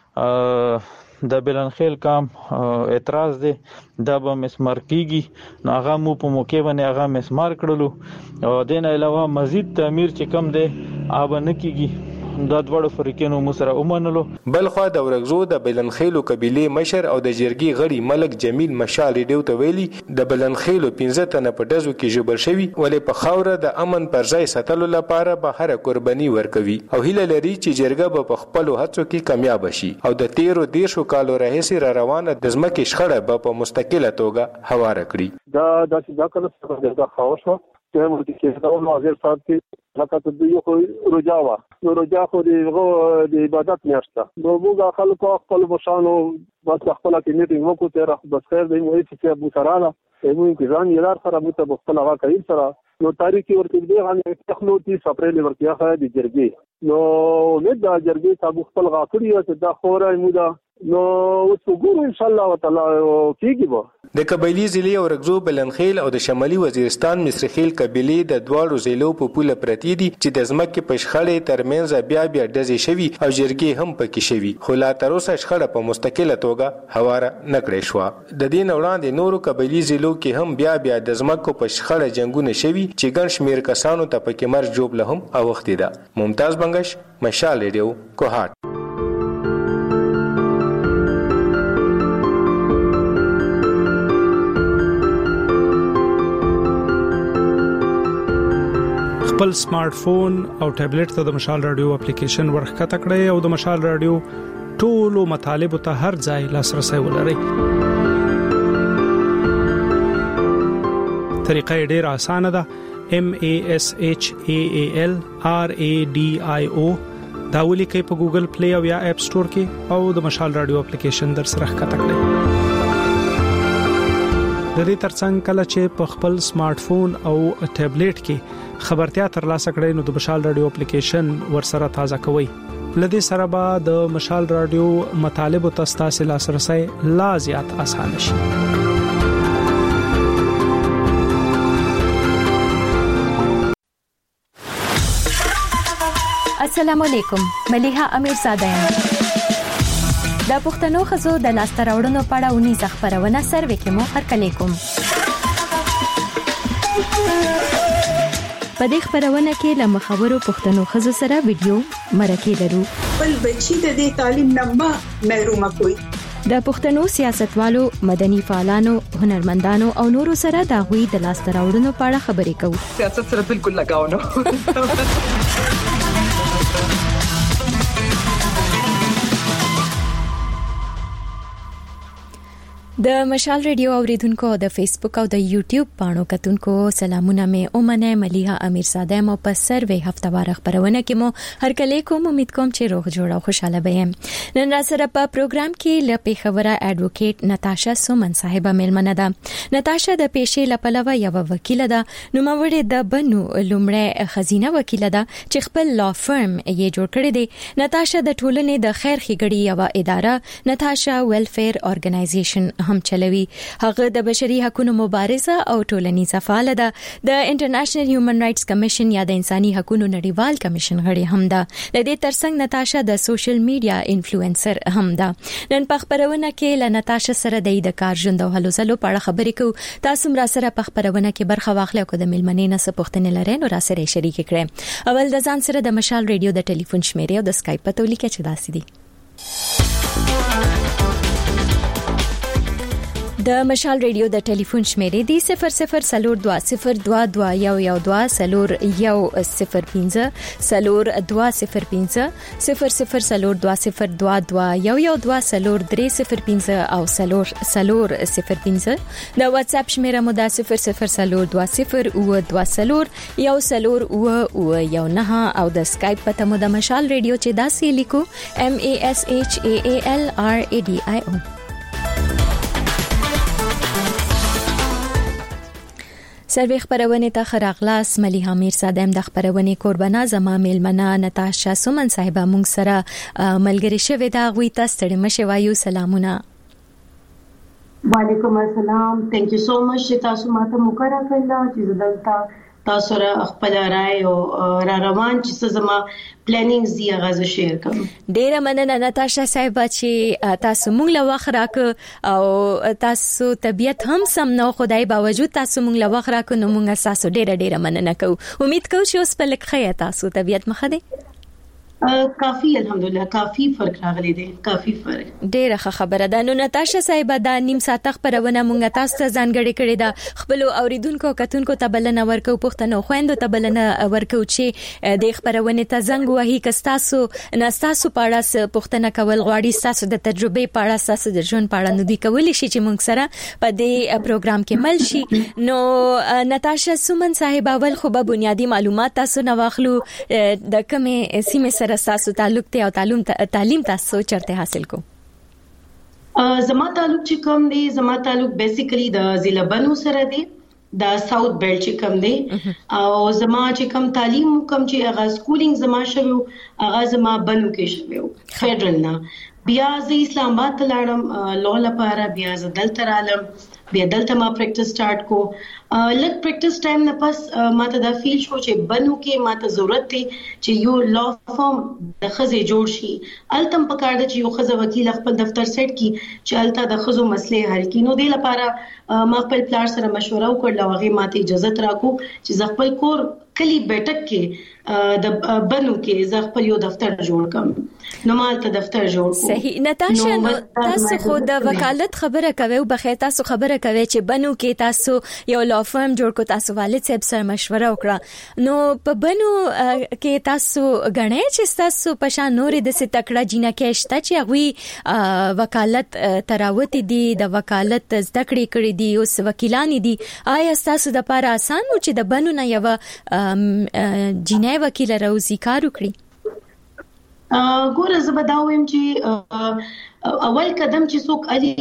باندې د بلنخیل کام اعتراض دی دا به مسمار کیږي نو هغه مو په موقع باندې هغه مسمار کړلو او دین علاوه مزید تعمیر چې کم دی هغه نه کیږي. دا دوړو فریقینو مو سره ومنلو. بلخو د ورګزو د بلنخیلو قبيله مشر او د جرګي غړي ملک جمیل مشال ډیو ته ویلي د بلنخیلو پنځه تنه په دزو کې جوړ شوی ولې په خوره د امن پر ځای ساتلو لپاره به هر قرباني ورکوي او هیله لري چې جرګه په خپل هڅو کې کامیاب شي او د تیرو دیشو کالو راهیسي را روانه د ځمکې شخړه په مستقله توګه هواره کړي. دا د ځکه کله د خاوشو چې موږ کې دا نو حاضر صاحب لکه د یو خو رجاوا نو رجا خو د عبادت میاشته نو موږ خلکو خپل بشانو بس خپل کې میټینګ وکړو تر بس خیر دی مو چې ابو سراله ایمو انتظام یلار سره مو ته خپل هغه کوي سره نو تاریخي ورته دی غانې تخلو تیس اپریل ورته خا د جرګي نو نه د جرګي صاحب خپل غاکړی چې دا خوره مودا نو وڅوګو ان شاء الله تعالی کیږي به. د قبایلی ضلع ورګزو بلنخیل او د شمالي وزیرستان مصریخیل قبیله د دواړو ضلعو په پوله پرتی دي چې د ځمکې په شخړې ترمنځ بیا بیا ډزې شوي او جرګې هم پکې شوي خو لا تر اوسه شخړه په مستقله توګه هواره نه کړې شوه. د دې نه وړاندې نورو قبایلی ضلعو کې هم بیا بیا د ځمکو په شخړه جنگونه شوي چې ګڼ شمېر کسانو ته پکې مرګ جوړه هم اوښتې ده. ممتاز بنگش مشال ریډیو کوهاټ. خپل سمارټ فون او ټابلیټ ته د مشال رادیو اپلیکیشن ورخته کړئ او د مشال رادیو ټولو مطالب ته هر ځای لاسرسي ولرئ. طریقه ډیره اسانه ده. M A S H A A L R A D I O دا ولیکئ په ګوګل پلی او یا اپ سٹور کې او د مشال رادیو اپلیکیشن در سره ښکته کړئ. د دې ترڅنګ کله چې په خپل سمارټ فون او ټابلیټ کې خبرتیا ترلاسه کړئ نو د مشال رادیو اپلیکیشن ورسره تازه کوئ. لدې سره به د مشال رادیو مطالب او تاسو لاسرسي لا زیات آسان شي. السلام علیکم ملیحه امیرزاده یم د پښتنو خزو د لاسته راوړنو په اړه ونی ځخپرونه سروې کې مو هرکلی کوم په دې خبرونه کې له مخورو پښتنو خزو سره ویډیو مرکه لرو بل بچی د دې تعلیم نه محروم کوي د پښتنو سیاستوالو مدني فعالانو هنرمندانو او نورو سره د غوي د لاسته راوړنو په اړه خبرې کوو سیاست سره بالکل لگاو نه د مشال ریډیو اوریدونکو د فیسبوک او د یوټیوب پاڼو کتونکو سلامونه مې اومنه ملیحه امیرزاده مو په سروې هفتوار خبرونه کې مو هر کله کوم امید کوم چې روغ جوړ او خوشاله بیم نن را سره په پروګرام کې لپی خبره اډوکیټ نتاشا سومن صاحبہ ملمنه ده نتاشا د پیښې لپلوه یو وکیل ده نو موري د بنو لومړی خزینه وکیل ده چې خپل لا فرم یې جوړ کړی دی نتاشا د ټولنې د خیر ښېګړې یو اداره نتاشا ویلفیر ارګنایزیشن هم چلوي هغه د بشري حقوقو مبارزه او ټولنیزه فعال ده د انټرنیشنل هیومن رائټس کمیشن یا د انساني حقوقو نړیوال کمیشن غړي هم ده د دې ترڅنګ نتاشا د سوشل میډیا انفلوئنسر هم ده نن په خبرونه کې ل نتاشا سره د کار ژوند او هلو ځلو په اړه خبرې کوو تاسو را سره په خبرونه کې برخه واخلئ او د ملمنې نه څه پوښتنې لرئ نو را سره شریک کړئ اول د ځان سره د مشال ریډیو د ټلیفون شمیرې او د اسکایپ په تولیکه چې داسې دي د مشال ریډیو د ټلیفون شمیرې دی صفر صفر سلور دوا صفر دوا دوا یو یو دوا سلور یو صفر پنځه سلور دوا صفر پنځه صفر صفر سلور دوا صفر دوا دوا یو یو دوا سلور درې صفر پنځه او سلور سلور صفر پنځه د واتس اپ شمیره مو د صفر صفر سلور دوا صفر او دوا سلور یو سلور او او یو نه او د اسکایپ پته مو د مشال ریډیو چې داسې لیکو M A S H A A L R A D I O سروې خبرونه ته خراغلاس ملیحه امیرزاده د خبرونه قربانا زما میلمنه نتاشا سومن صاحبہ مونږ سره ملګری شوه دا غوي تاسو ته مشه وایو سلامونه وعلیکم السلام ثانک یو سو مچ چې تاسو ماته مقرره کړل چې دلته تاسو را خپل رائے او را روان چې زما پلانینګز دی غاز شیر کوم ډیره مننه نتاشا صاحبہ چې تاسو مونږ له وخت راک او تاسو طبيعت هم سم نو خدای باوجود تاسو مونږ له وخت راک نو مونږ تاسو ډیره ډیره مننه کوو امید کوم چې اوس په لکه تاسو طبيعت مخه دی کافی الحمدلله کافی فرق راغلی دی کافی فرق ډیره خبره ده نو نتاشا صاحبہ دا نیم ساعت خبرونه مونږ تاسو ته ځانګړي کړی دا خپل اوریدونکو کتونکو ته بلنه ورکو پښتنو خويندو ته بلنه ورکو چې د خبرونه ته زنګ وهي کستاسو نستاسو پاړه پښتنه کول غواړي تاسو د تجربه پاړه تاسو د ژوند پاړه نو دی کولی شي چې مونږ سره په دې پروګرام کې مل شي نو نتاشا سومن صاحبہ ول خو به بنیادی معلومات تاسو نو واخلو د کومه سیمه سره تاسو تعلق ته او تعلیم تعلیم تاسو چرته حاصل کو زما تعلق چې کوم دی زما تعلق بیسیکلی د ضلع بنو سره دی د ساوث بیلټ چې کوم دی او زما چې کوم تعلیم کوم چې هغه سکولینګ زما شوی هغه زما بنو کې شوی فیډرل نه بیا زه اسلام آباد ته لاړم لو لپاره بیا زه دلته رالم بیا دلته ما پریکټس سٹارټ کو لک پریکټس ټایم نه پس ماته دا فیل شو چې بنو کې ماته ضرورت دی چې یو لا فرم د خزه جوړ شي التم پکار د چې یو خزه وکیل خپل دفتر سیټ کی چې الته د خزو مسلې حل کینو دی لپاره ما خپل پلار سره مشوره وکړه او هغه ماته اجازه راکو چې ز خپل کور کلی بیٹک کې د بنو کې ز خپل یو دفتر جوړ کم نو مالته دفتر جوړ کو صحیح نتاشا نو تاسو خو د وکالت خبره کوي او بخیر تاسو خبره کوي چې بنو کې تاسو یو لا فرم جوړ کو تاسو والد صاحب سره مشوره وکړه نو په بنو کې تاسو غنئ چې تاسو په شان نورې د ست تکړه جینه کې شته چې غوي وکالت تراوت دي د وکالت زده کړې کړې دي اوس وکیلان دي آیا تاسو د لپاره آسان و چې د بنو نه یو جینه وکیل راوځي کار وکړي ګوره زه به دا وایم چې اول قدم چې څوک علي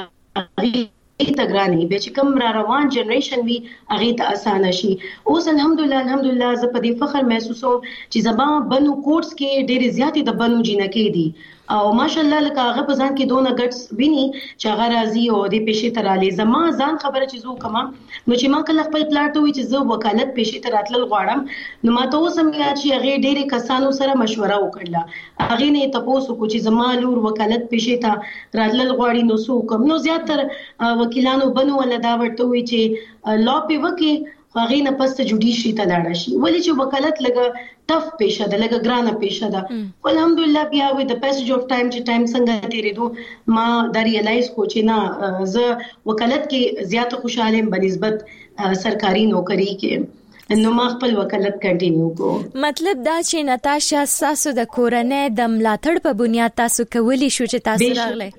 هغه ته ګراني به چې کوم را روان جنریشن وي هغه ته اسانه شي اوس الحمدلله الحمدلله زه په دې فخر محسوسوم چې زما بنو کورس کې ډېر زیاتې د بنو جنکې دي او ماشاءالله لکه هغه په ځان کې دونه ګټس ویني چې هغه راځي او د پېښې تر علي زما ځان خبره چې زه کوم نو چې ما کله خپل پلاټ وی چې زه وکالت پېښې تر راتلل غواړم نو ما ته اوس هم یاد چې هغه ډېری کسانو سره مشوره وکړه هغه نه تاسو کو چې زما لور وکالت پېښې ته راتلل غواړي نو سو کوم نو زیاتره وکیلانو بنو ولا دا ورته وی چې لا په وکي هغه نه پسته جوډیشي ته لاړ شي ولې چې وکالت لګه ټف پېښه ده لګه ګرانه پېښه ده الحمدلله بیا وي د پیسج اف ټایم چې ټایم څنګه تیریدو ما دا ریلایز کو چې نه زه وکالت کې زیات خوشاله ام بنسبت سرکاري نوکری کې نو ما خپل وکالت کنټینیو کو مطلب دا چې نتاشا تاسو د کورنۍ د ملاتړ په بنیاد تاسو کولی شو چې تاسو راغله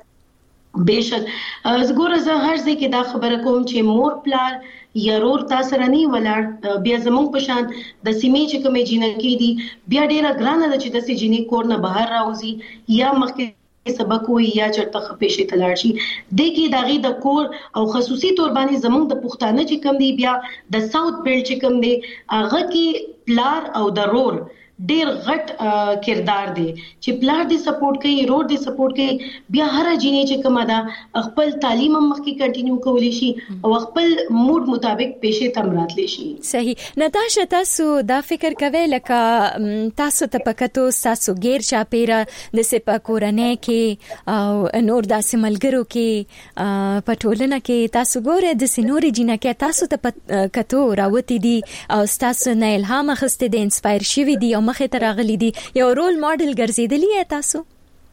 بهشک زګور زه هر ځای کې دا خبره کوم چې مور پلار یا رور تاسو رانی ولاړ بیا زموږ په شان د سیمې چې کومې جنکی دي بیا ډیره ګرانه ده چې د سې جنې کور نه بهر راوځي یا مخکې سبق وي یا چرته خپېشي تلار شي د کې داغي د کور او خصوصي تور باندې زموږ د پښتانه چې کوم دي بیا د ساوث بیلټ چې کوم دي هغه کې پلار او د رور ډیر غټ کردار دی چې پلار دې سپورټ کوي رور دې سپورټ کوي بیا هر جینې چې کومه ده خپل تعلیم مخکې کنټینیو کولی شي او خپل موډ مطابق پېښې تم راتلی شي صحیح نتاشا تاسو دا فکر کوئ لکه تاسو ته پکتو تاسو غیر چاپیره د سپکورنه کې او نور داسې ملګرو کې پټولنه کې تاسو ګوره د سينوري جنکه تاسو ته کتو راوتی دي او تاسو نه الهام اخسته دي انسپایر شوی دي مخه تر غلي دي یو رول ماډل ګرځیدلی تاسو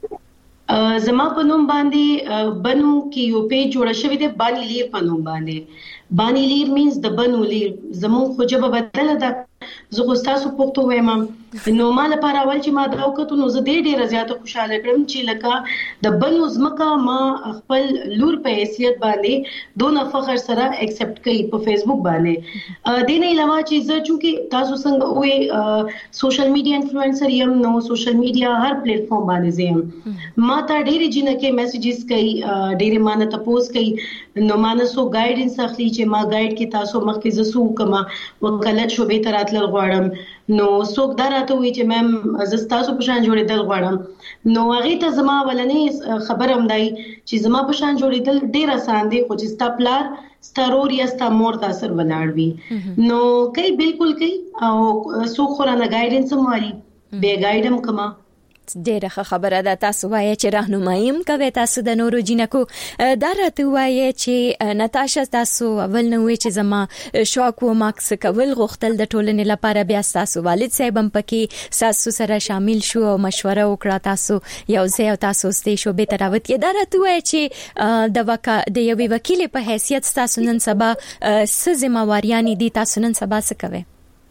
زما په نوم باندې بنو کې یو پیج جوړ شوی دی بانی لیر په نوم باندې بانی لیر مینز د بنو لیر زمو خو جبه بدله ده زه خو تاسو پښتو وایم نو مال لپاره اول چې ما دا وکړو نو زه ډېر ډېر زیاته خوشاله کړم چې لکه د بنو زمکا ما خپل لور په حیثیت باندې دونه فخر سره ایکسپټ کړي په فیسبوک باندې د نه علاوه چې زه چې تاسو څنګه وې سوشل میډیا انفلوئنسر یم نو سوشل میډیا هر پلیټ فارم باندې زم ما ته ډېر جنکه میسجز کوي ډېر مانه تاسو کوي نو مانه سو ګایډنس اخلي چې ما ګایډ کې تاسو مخکې زسو کما وکالت شوبې تراتل غواړم نو څوک دا راته وی چې مم زستاسو په شان جوړېدل غواړم نو هغه ته زما ولنې خبر هم دی چې زما په شان جوړېدل ډیر آسان دی خو چې ستا پلار ستارور یا ستا مور تاثر ولاړ وي نو کوي بالکل کوي او څوک خورانه ګایډنس هم والی به ګایډم کما ډیره خبره ده تاسو وایي چې راهنمایم کوي تاسو د نورو جنکو دا راته وایي چې نتاشا تاسو اول نو وی چې زما شوق و ماکس کول غوښتل د ټولنې لپاره بیا تاسو والد صاحب هم پکې تاسو سره شامل شو او مشوره وکړه تاسو یو ځای تاسو ستې شو به تراوت کې دا راته وایي چې د وکا د یوې وکیل په حیثیت تاسو نن سبا څه ذمہواریاں دي تاسو نن سبا څه کوي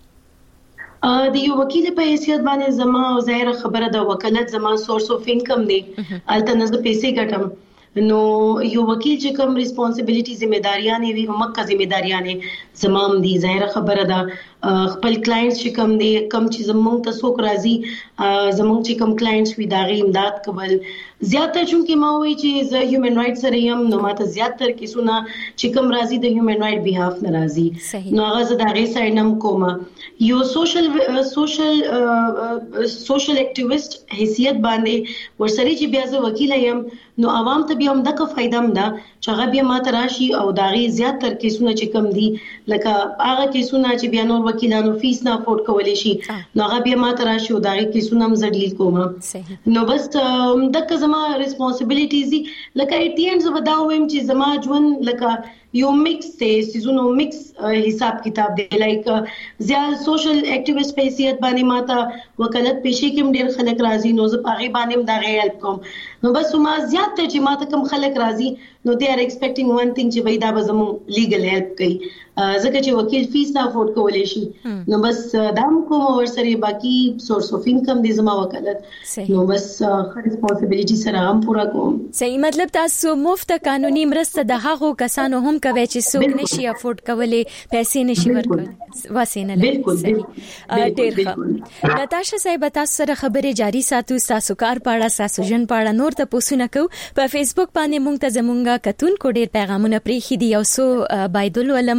د یو وکیل په حیثیت باندې زما او ظاهر خبره د وکالت زما سورس اف انکم دی الته نزد پیسې ګټم نو یو وکیل چې کوم ریسپانسیبিলিټي ځمېداریاں نه وي مکه ځمېداریاں نه زمام دي ظاهر خبره ده خپل کلاینټس چې کوم دي کم چې زمونږ ته څوک راځي زمونږ چې کوم کلاینټس وي داغي امداد کول زیاتره چونکې ما وایي چې زه هیومن رائټس سره یم نو ماته زیاتره کیسونه چې کوم راځي د هیومن رائټ بیهاف نه راځي نو هغه زه داغي ساید نم کوم یو سوشل سوشل سوشل اکټیویسټ حیثیت باندې ورسره چې بیا زه وکیل یم نو عوام ته بیا هم دغه فائدہ هم ده چې هغه بیا ماته راشي او داغي زیاتره کیسونه چې کوم دي لکه هغه کیسونه چې بیا نور وکیلانو فیس نه افورد کولی شي نو هغه بیا ماته راشي او داغي کیسونه هم زړیل کوم نو بس دغه زما ریسپانسیبিলিټیز دي لکه ایټ دی اینډ زه وداو ويم چې زما ژوند لکه یو مکس ته سيزونو مکس حساب کتاب دی لایک زیات سوشل اکټیویسټ په حیثیت باندې ماته وکالت پېښې کې ډېر خلک راځي نو زه هغه باندې دا غي هیلپ کوم نو بس ما زیات ته چې ماته کم خلک راځي نو دے آر ایکسپیکټینګ ون ثینګ چې وای دا به زمو لیګل هیلپ کوي ځکه چې وکیل فیس نه افورد کولی شي نو بس دا کوم ورسره باقي سورس اف انکم دې زما وکالت نو بس ریسپانسیبিলিټي سره هم پورا کوم صحیح مطلب تاسو مفت قانوني مرسته د هغو کسانو هم کوي چې څوک نشي افورد کولی پیسې نشي ورکول واسینه بالکل ډیر ښه نتاشا صاحب تاسو سره خبرې جاری ساتو تاسو کار پاړه تاسو جن پاړه نور ته پوښتنه کو په فیسبوک باندې مونږ ته زمونږه کتون کو ډیر پیغامونه پریخي دي او سو بایدل علما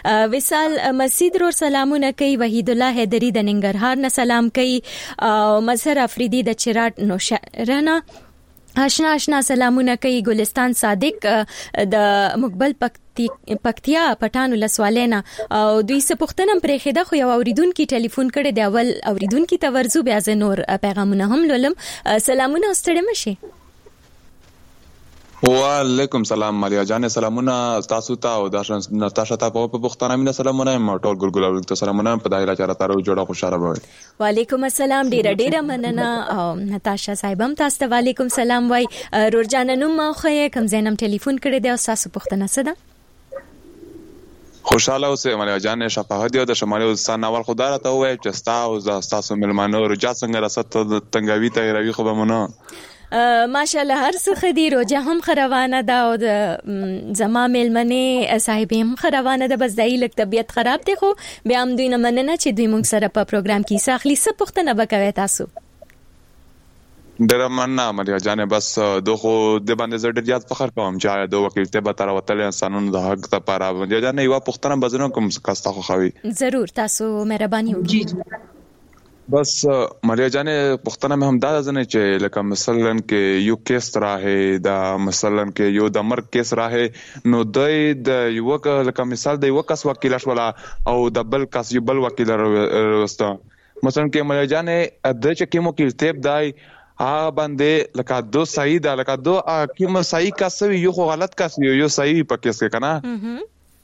وصال مسجد ور سلامونه کوي، وحید الله حیدری د ننګرهار نه سلام کوي، او مظهر افریدي د چراټ نوشهره آشنا آشنا سلامونه کوي، ګلستان صادق د مقبل پکتیا پټانو لسوالینا او دوی څه پښتنم پرې خېده خو یو اوریدونکو ټلیفون کړي دی، اول اوریدونکو ته ورزو بیا ز نور پیغامونه هم لولم. سلامونه ستړي مشي. وعلیکم سلام ماریا جان، سلامونه تاسو ته او د ناتاشا ته په پښتانه مینه سلامونه، ما ټول ګلګل او ته سلامونه په دایره چاره تارو جوړه خوشاله وای. وعلیکم السلام، ډیر ډیر مننه او ناتاشا صاحب هم تاسو ته وعلیکم سلام وای. رورجان نوم خو کوم زینم ټلیفون کړی دی او تاسو پښتنه څه ده؟ خوشاله اوسه ماریا جان، شفاعت دی د شمالي وزستان اول خدای ته وای چې تاسو تاسو ملمانو رجا څنګه رسد تنګوي ته روي خو بمونه ماشاءالله هر څه خدي روجه هم خروانه ده او د زما ملمنه صاحب هم خروانه ده، بس دای لک طبيعت خراب دی خو بیا هم دوی نه مننه چې دوی موږ سره په پروګرام کې ساخلی څه پښتنه وکوي تاسو. ډیر مننه ماریا جان، بس دوه د باندې زړه ډیر فخر کوم چې د وکیلته به تر وتل انسانونو د حق لپاره ماریا جان یو پښتنه بزنه کوم کاستا خو خوي. ضرور تاسو مهرباني وکړئ. بس ماریا جان پښتنه مې هم دا ځنه چې لکه مثلا کې یو کیس راهې دا مثلا کې یو د مرګ کیس راهې نو د یو لکه مثال د یو کس وکیل شولا او د بل کس یو بل وکیل وروسته مثلا کې ماریا جان د چې کوم وکیل تیب دای ا باندې لکه دو صحیح دا لکه دو کوم صحیح کس یو خو غلط کس یو صحیح په کیس کې کنه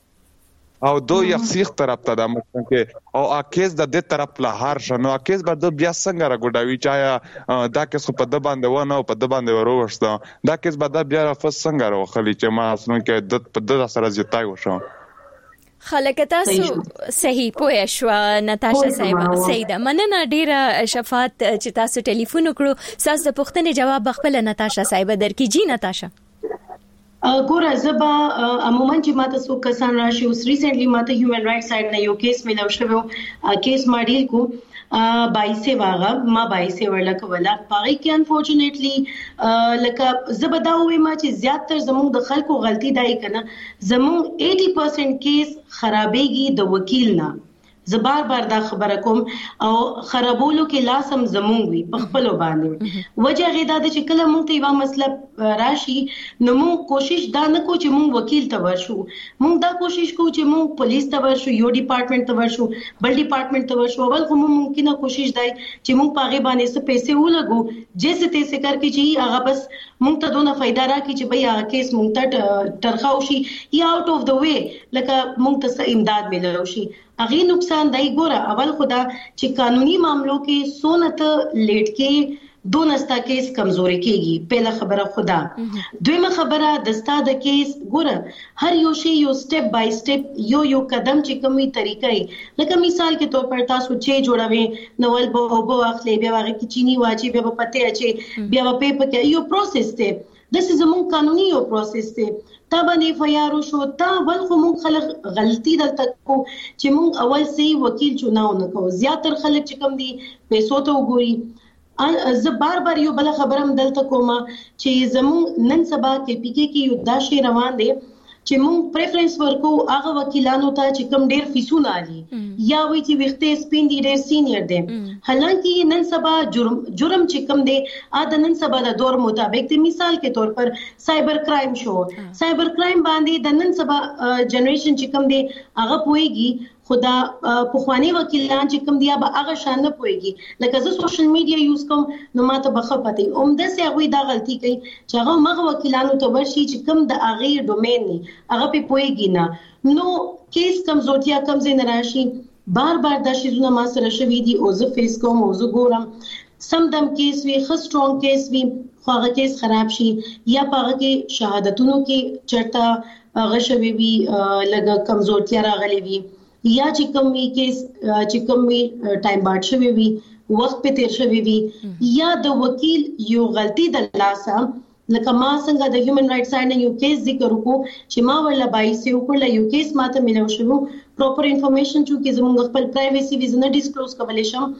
او دو یخسیخ طرف ته د مثلا کې او اکیز د دې طرف له هر شنو اکیز به د بیا څنګه راګډاوي چا دا کیس په د باندې و نه په د باندې وروښته دا کیس به د بیا فس څنګه راخلی چې ما اصلا کې د په د سره زیاتای وشو خلک تاسو صحیح پوه شو. ناتاشا صاحب سیده مننه ډیره شفاعت چې تاسو ټلیفون وکړو، تاسو د پوښتنې جواب خپل ناتاشا صاحب درکې. جی ناتاشا ګوره زبا عموما چې ماته څو کسان راشي اوس ریسنټلی ماته هیومن رائټس سایډ نه یو کیس ملو شوی، کیس ما ډیل کو بایسه واغه ما بایسه ورلکه ولا پاره کې انفورچونټلی لکه زبدا وې ما چې زیاتره زموږ د خلکو غلطي دای کنه زموږ اسی پرسنټ کیس خرابېږي د وکیل نه. زه بار بار دا خبره کوم او خرابولو کې لاسم زمونږ وي په خپل باندې وجه غیدا د چې کله مونږ ته یو مسله راشي نو مونږ کوشش دا نه کو چې مونږ وکیل ته ورشو، مونږ دا کوشش کو چې مونږ پولیس ته ورشو، یو ډپارټمنټ ته ورشو، بل ډپارټمنټ ته ورشو، ول کوم ممکنه کوشش دی چې مونږ پاغه باندې څه پیسې ولګو جیسے تیسے کر کې چې هغه بس مونږ ته دونه فائدہ راکړي چې بھئی هغه کیس مونږ ته ترخاو شي یا آوټ اف د وے لکه مونږ ته امداد ملو شي. اغه نقصان دای ګوره اول خدا چې قانوني معاملو کې سونت لیټ کې دونستا کیس کمزوري کېږي. پہلا خبره خدا دویمه خبره دستا د کیس ګوره هر یو شی یو سټپ بای سټپ یو یو قدم چې کومي طریقې لکه مثال کې تور پر تاسو چې جوړوي نوول بو بو اخلي بیا هغه کې چینی واچي بیا په پته اچي بیا په پیپ کې یو پروسس ته د زمون قانوني یو پروسس ته تا باندې فیارو شو تا ول خو مون خلک غلطي دلته کو چې مون اول سي وکیل چوناو نه کو زیاتره خلک چې کم دي پیسو ته وګوري. زه بار بار یو بل خبرم دلته کومه چې زمون نن سبا کې پی کې کې یو دا شی روان دی چې مون پریفرنس ورکو هغه وکیلانو ته چې کم ډیر فیسونه علي یا وی چې وخته سپین دي ډیر سینیئر دي. حالانکه نن سبا جرم جرم چې کم دي ا د نن سبا د دور مطابق د مثال کې تور پر سایبر کرایم شو سایبر کرایم باندې د نن سبا جنریشن چې کم دي هغه پويږي خدا پخوانی وکیلان چې کوم دی به هغه شان نه پويږي لکه زه سوشل میډیا یوز کوم نو ماته بخښه عمده سي هغه دا غلطي کوي چې هغه مغه وکیلانو ته ورشي چې کوم د هغه ډومین نه هغه په پويږي نه نو کیس کمزورتیا کم زین راشي بار بار دا شیزونه ما سره شوي دي او زه فیس کوم او زه ګورم سم دم کیس وی خ سترونګ کیس وی خو هغه کیس خراب شي یا پاغه کې شهادتونو کې چرته هغه شوي وي لګه کمزورتیا راغلي وي یا چې کوم کیس چې کوم ټایم باټ شوی وي وخت په تیر شوی وي یا د وکیل یو غلطي د لاسه لکه ما څنګه د هیومن رائټس سایډ نه یو کیس ذکر وکړو چې ما ولا بای سي وکړل یو کیس ماته ملو شو پراپر انفارمیشن چې زموږ خپل پرایویسي ویزنه ډیسکلوز کولای شم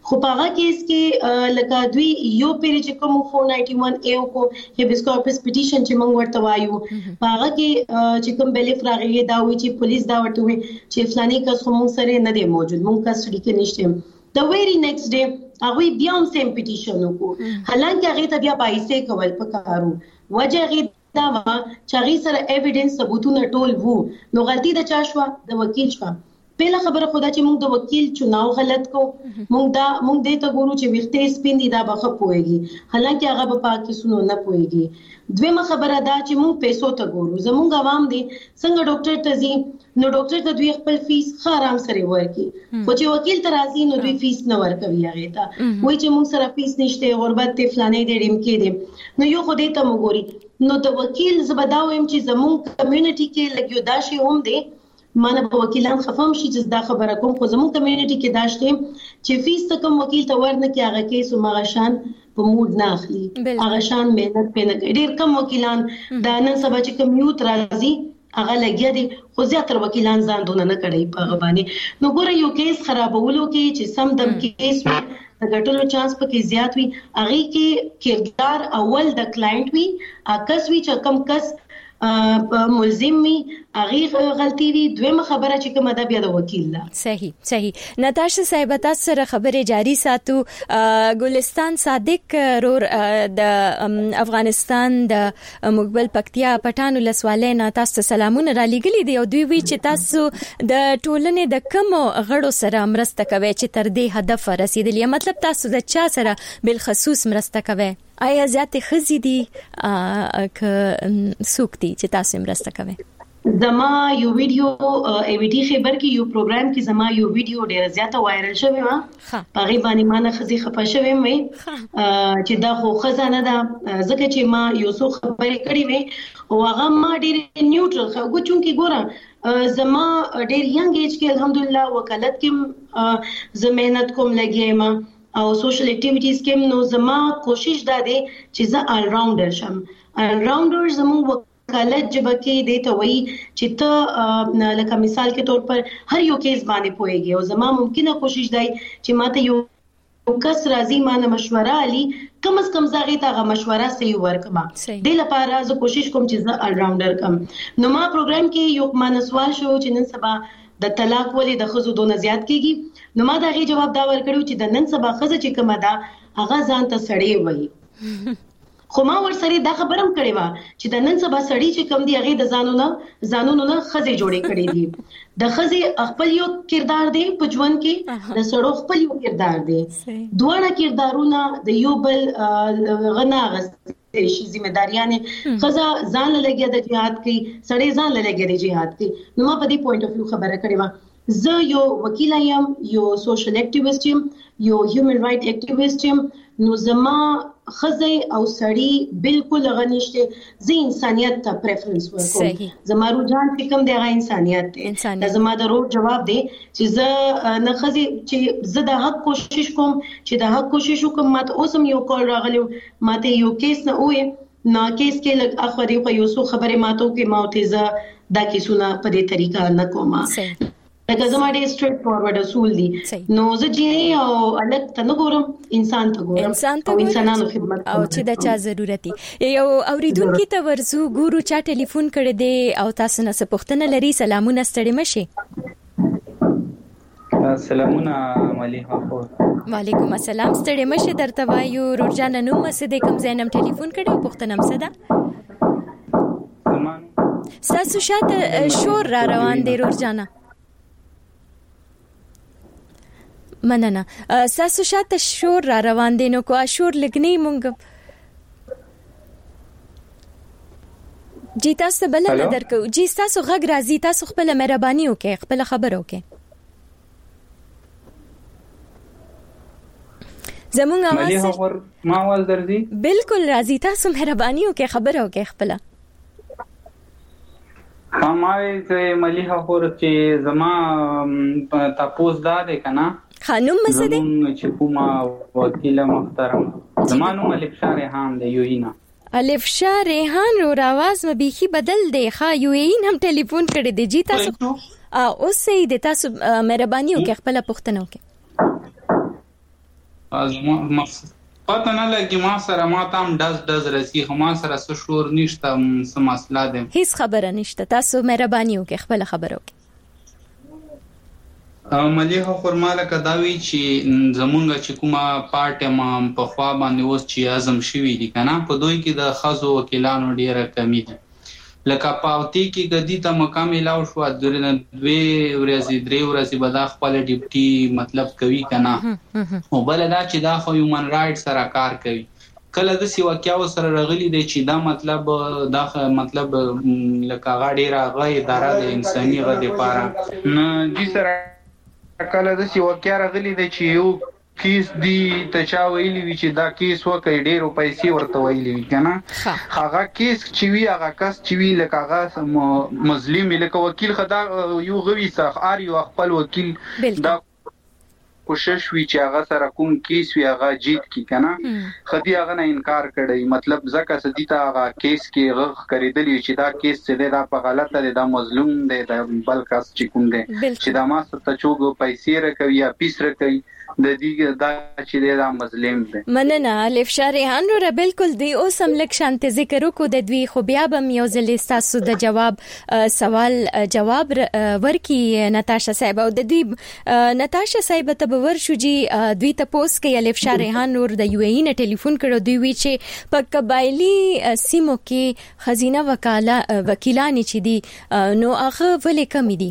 خو په هغه کیس کې لکه دوی یو پیری چې کوم four ninety-one A کو هیبس کورپس پټیشن چې موږ ورته وایو په هغه کې چې کوم بیلیف راغی دا وی چې پولیس دا ورته وی چې فلاني کس خو موږ سره نه دی موجود موږ کسټډي کې نشته د ویری نیکسټ ډے هغه بیا هم سیم پټیشن وکړو حالانکه هغه ته بیا پیسې کول پکارو وجه هغه دا و چې هغه سره ایویډنس ثبوتونه ټول وو نو غلطي د چا شو د وکیل شو پهلا خبره خدا چې موږ د وکیل چناو غلط کو موږ دا موږ دې ته ګورو چې وخته سپین دي دا بخه پويږي حالانکه هغه په پاکي سونو نه پويږي دویمه خبره دا چې موږ پیسو ته ګورو زموږ عوام دي څنګه ډاکټر ته ځي نو ډاکټر ته دوی خپل فیس خارام سره ورکي خو چې وکیل ته راځي نو دوی فیس نه ورکوي هغه ته وایي چې موږ سره فیس نشته غربت ته فلانه دې ډیم کې دي نو یو خو دې ته موږ ګوري نو د وکیل زبداوم چې زموږ کمیونټي کې لګیو دا شی هم دي مانه په وکیلان خفم شي چې دا خبره کوم خو زموږ کمیونټي کې داشته چې فیس ته کوم وکیل ته ورنه کې هغه کیس او مغشان په موډ نه اخلي هغه شان مهنت پېنه کوي ډېر کم وکیلان دا نن سبا چې کمیوت راځي هغه لګیا دي خو زیاتره وکیلان ځان دونه نه کوي په هغه باندې نو ګوره یو کیس خرابولو کې چې سم دم کیس د ګټلو چانس پکې زیات وي هغه کې کردار اول د کلاینټ وي اکس وی چې کم کس ملزم می هغه غلطي وي دویمه خبره چې کومه ده بیا د وکیل لا صحیح صحیح نتاشا صاحب تاسو سره خبره جاری ساتو ګلستان صادق رور د افغانستان د مقبل پکتیا پټان ولسوالۍ نه تاسو سلامونه را لګلې دي او دوی وی چې تاسو د ټولنې د کم غړو سره مرسته کوي چې تر دې هدف رسیدلی مطلب تاسو د چا سره بل خصوص مرسته کوي آیا زیات خزي دي ک سوکتي چې تاسو مرسته کوي زما یو ویډیو ای وی ډی خبر کې یو پروګرام کې زما یو ویډیو ډیر زیاته وایرل شوی و په غي باندې ما نه خزي خپه شوی مې چې دا خو خزانه ده ځکه چې ما یو څو خبرې کړې وې او هغه ما ډیر نیوټرل خو چونکی ګوره زما ډیر ینګ ایج کې الحمدلله وکالت کې زه مهنت کوم لګیم او سوشل اکټیویټیز کې نو زما کوشش دا دی چې زه آل راوندر شم آل راوندر زموږ وکالت جبه کې دی ته وایي چې ته لکه مثال کې طور پر هر یو کیس باندې پوهیږي او زما ممکنه کوشش دی چې ماته یو کس راځي مانه مشوره علي کم از کم زغه ته مشوره صحیح ورکما د لپاره زه کوشش کوم چې زه آل راوندر کم نو ما پروګرام کې یو مانسوال شو چې نن سبا د طلاق ولې د خزو دونه زیات کیږي نو ما دا غي جواب دا ورکړو چې د نن سبا خزه چې کومه ده هغه ځان ته سړی وایي خو ما ور سره دا خبرم کړې و چې د نن سبا سړی چې کوم دی هغه د ځانونو ځانونو نه خزه جوړې کړې دي د خزه خپل یو کردار دی په ژوند کې د سړو خپل یو کردار دی دوه کردارونه د یو بل غنا غست شي ځمېداریانه خزه ځان لګیا د جهاد کې سړی ځان لګیا د جهاد کې نو ما په دې پوینټ اف ویو خبره کړې و زه یو وکیل یم یو سوشل اکټیویسټ یم یو هیومن رائټ اکټیویسټ یم نو زما خزه او سړی بالکل غنښت زه انسانيت ته پریفرنس ورکوم زما رجحان چې کوم دی هغه انسانيت دی دا زما د روح جواب دی چې زه نه خزه چې زه د حق کوشش کوم چې د حق کوشش وکم ماته اوسم یو کول راغلی ماته یو کیس نه وې نو کیس کې لګ اخوري په یو څو خبره ماتو کې ماته زه دا کیسونه په دې طریقه نه کوم لکه زما ډېر سټریټ فارورډ اصول دي نو زه چې او الګ ته نه ګورم انسان ته ګورم او انسانانو خدمت او چې د چا ضرورت یو اوریدونکو ته ورزو ګورو چا ټلیفون کړی دی او تاسو نه څه پوښتنه لري سلامونه ستړي مشي سلامونه مليحه خو وعلیکم السلام ستړي مشي درته وایو رورجان نو مسجد کوم زینم ټلیفون کړی پوښتنه مسده تاسو شاته شور را روان دی رورجانه مننه تاسو شاته شور را روان دي نو کو شور لګنی مونږ جی تاسو بل نه درکو جی تاسو غږ راځي تاسو خپل مهرباني وکړئ خپل خبر وکړئ زمونږ اواز ما اواز درځي بالکل راځي تاسو مهرباني وکړئ خبر وکړئ خپل همای ته مليحه خور چې زما تاسو دا ده کنه خانم مسده چې کومه وکیل محترم زمانو الف شاه ریحان دی یوینا الف شاه ریحان رو आवाज م بیخي بدل دی ښا یوین هم ټلیفون کړی دی جی تاسو او سې د تاسو مهرباني وکړئ خپل پوښتنه وکړئ مقصد پته نه لګي ما سره ما تام دز دز رسی ما سره څه شور نشته څه مسله ده هیڅ خبره نشته تاسو مهرباني وکړئ خپل خبرو کې مليحه خورماله کداوی چې زمونږ چې کومه پارټي ما په خوا باندې اوس چې اعظم شوی دي کنه په دوی کې د خزو وکیلانو ډیره کمی ده لکه پاوتی کې غدي ته مقام الاو شو د دوی ورځې درې ورځې به دا خپل ډیپټي مطلب کوي کنه او بل دا چې دا خو هیومن رائټ سره کار کوي کله د سی واقعو سره رغلي دی چې دا مطلب دا مطلب لکه غاډي راغی اداره د انساني غدي لپاره نه دي سره کله د سی واقع رغلي دی چې یو کیس دی ته چا ویلی وی چې دا کیس وکړي ډېر پیسې ورته ویلی وی کنه هغه کیس چې وی هغه کس چې وی لکه هغه مظلوم لکه وکیل خدا یو غوي سخ ار یو خپل وکیل دا کوشش وی چې هغه سره کوم کیس وی هغه جیت کی کنه خدي هغه نه انکار کړی مطلب ځکه سدي ته هغه کیس کې غږ کړیدلی چې دا کیس چې دا په غلطه دی دا مظلوم دی دا بل کس چې کوم دی چې دا ما ست چوغ پیسې راکوي یا پیس راکوي د دې دا چې دا مظلوم دی مننه لفشا ریحان رو بالکل دی اوس هم لک شانت ذکر کو د دوی خو بیا به یو ځل تاسو د جواب سوال جواب ورکی نتاشا صاحب او د دوی نتاشا صاحب ته ورشو جی دوی ته پوس کې لفشا ریحان نور د یو ای نه ټلیفون کړو دوی وی چې په قبایلی سیمو کې خزینه وکاله وکیلان چې دي نو هغه ولې کم دي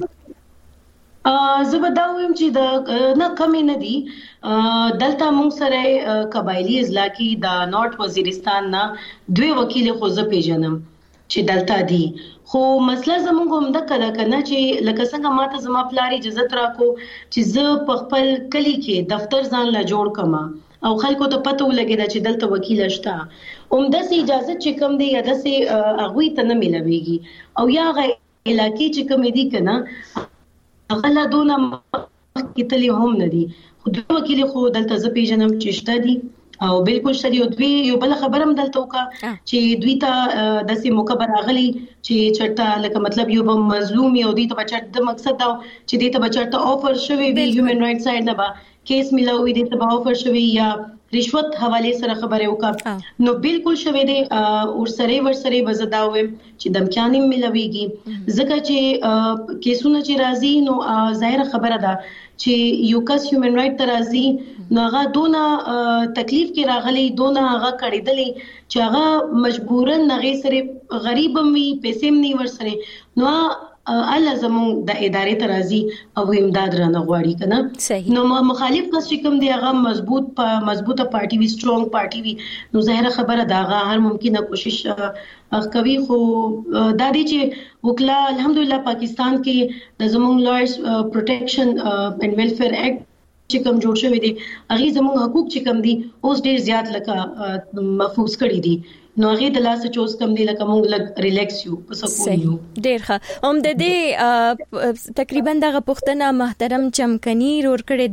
زه به دا وایم چې د نه کمی نه دي دلته موږ سره قبایلی اضلاع کې د نورث وزیرستان نه دوی وکیل خو زه پیژنم چې دلته دي خو مسله زموږ هم د کله کنه چې لکه څنګه ماته زما پلاری اجازه راکو چې زه په خپل کلی کې دفتر ځان لا جوړ کما او خلکو ته پته ولګیدا چې دلته وکیل شته اومده سي اجازه چې کم دی یا د سي اغوي ته نه ملويږي او یا غي علاقې چې کم دي کنه غلا دونه کتلی هم نه دي خو دوی وکیل خو دلته ز پیژنم چې شته دي او بالکل شته او دوی یو بل خبرم دلته وکا چې دوی ته د سي مکبر اغلی چې چرته لکه مطلب یو به مظلوم یو دي ته بچت د مقصد دا چې دې ته بچت افر شوی وی هیومن رائټ سایډ نه با کیس ملاوي دې ته افر شوی یا رشوت حواله سره خبره وکا نو بالکل شوی دی او سره ور سره بزداوي چې دمکاني ملويږي ځکه چې کیسونه چې راځي نو ظاهر خبره ده چې یو کس هیومن رائټ ترازی نو هغه دونه تکلیف کې راغلي دونه هغه کړیدلې چې هغه مجبورن نغې سره غریب وي پیسې مني ور سره نو الله زمون د ادارې ترازی او امداد رانه غواړي کنه نو مخالف کس چې کوم دی هغه مضبوط په مضبوطه پارټي وی سترونګ پارټي وی نو ظاهر خبره دا هغه هر ممکنه کوشش کوي خو دا دی چې وکلا الحمدلله پاکستان کې د زمون لایرز پروټیکشن اینڈ ویلفیر ایکټ چې کوم جوړ شوی دی هغه زمون حقوق چې کوم دي اوس ډیر زیات لکه محفوظ کړی دي نو هغه د لاس چوز کم دی لکه مونږ لګ ریلیکس یو په سکون یو ډیر ښه هم د دې تقریبا دغه پښتنه محترم چمکني ور کړی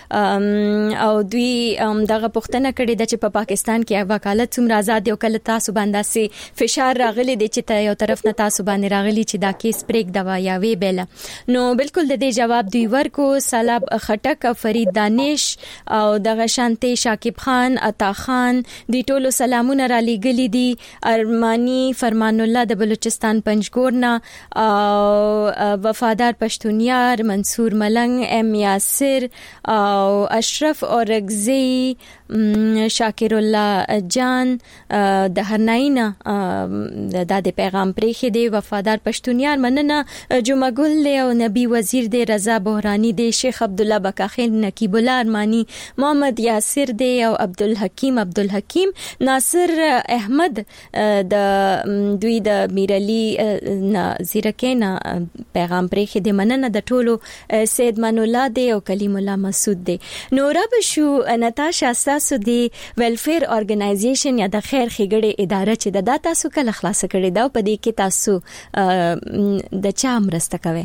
دا او دوی دغه پښتنه کړی د چې په پاکستان کې وکالت څومره آزاد او کله تاسو باندې سي فشار راغلي دی چې یو طرف نه تاسو باندې راغلي چې دا کیس بریک دوا یا وی بیل نو بالکل د دې جواب دوی ورکو سلاب خټک فرید دانش او دغه شانتي شاکب خان عطا خان دی ټولو سلامونه را لېګلي دي ارمانی فرمان الله د بلوچستان پنجګورنا او وفادار پښتونیار منصور ملنګ ام یاسر او اشرف اورغزی شاکر الله جان د هرناینا د د پیغام پرې دی وفادار پښتونیار مننه جمعه ګل او نبی وزیر دی رضا بهرانی دی شیخ عبد الله بکاخیل نقیب الله ارمانی محمد یاسر دی او عبدالحکیم عبدالحکیم ناصر احمد د دوی د میرعلی زیرکینا پیغام پرې دی مننه د ټولو سید من الله دی او کلیم الله مسعود دی نو رب شو نتاشا تاسو دی ویلفیر ارګنایزیشن یا د خیر ښېګړې اداره چې د داتا سو کله خلاص کړي دا په دې کې تاسو د چا مرسته کوي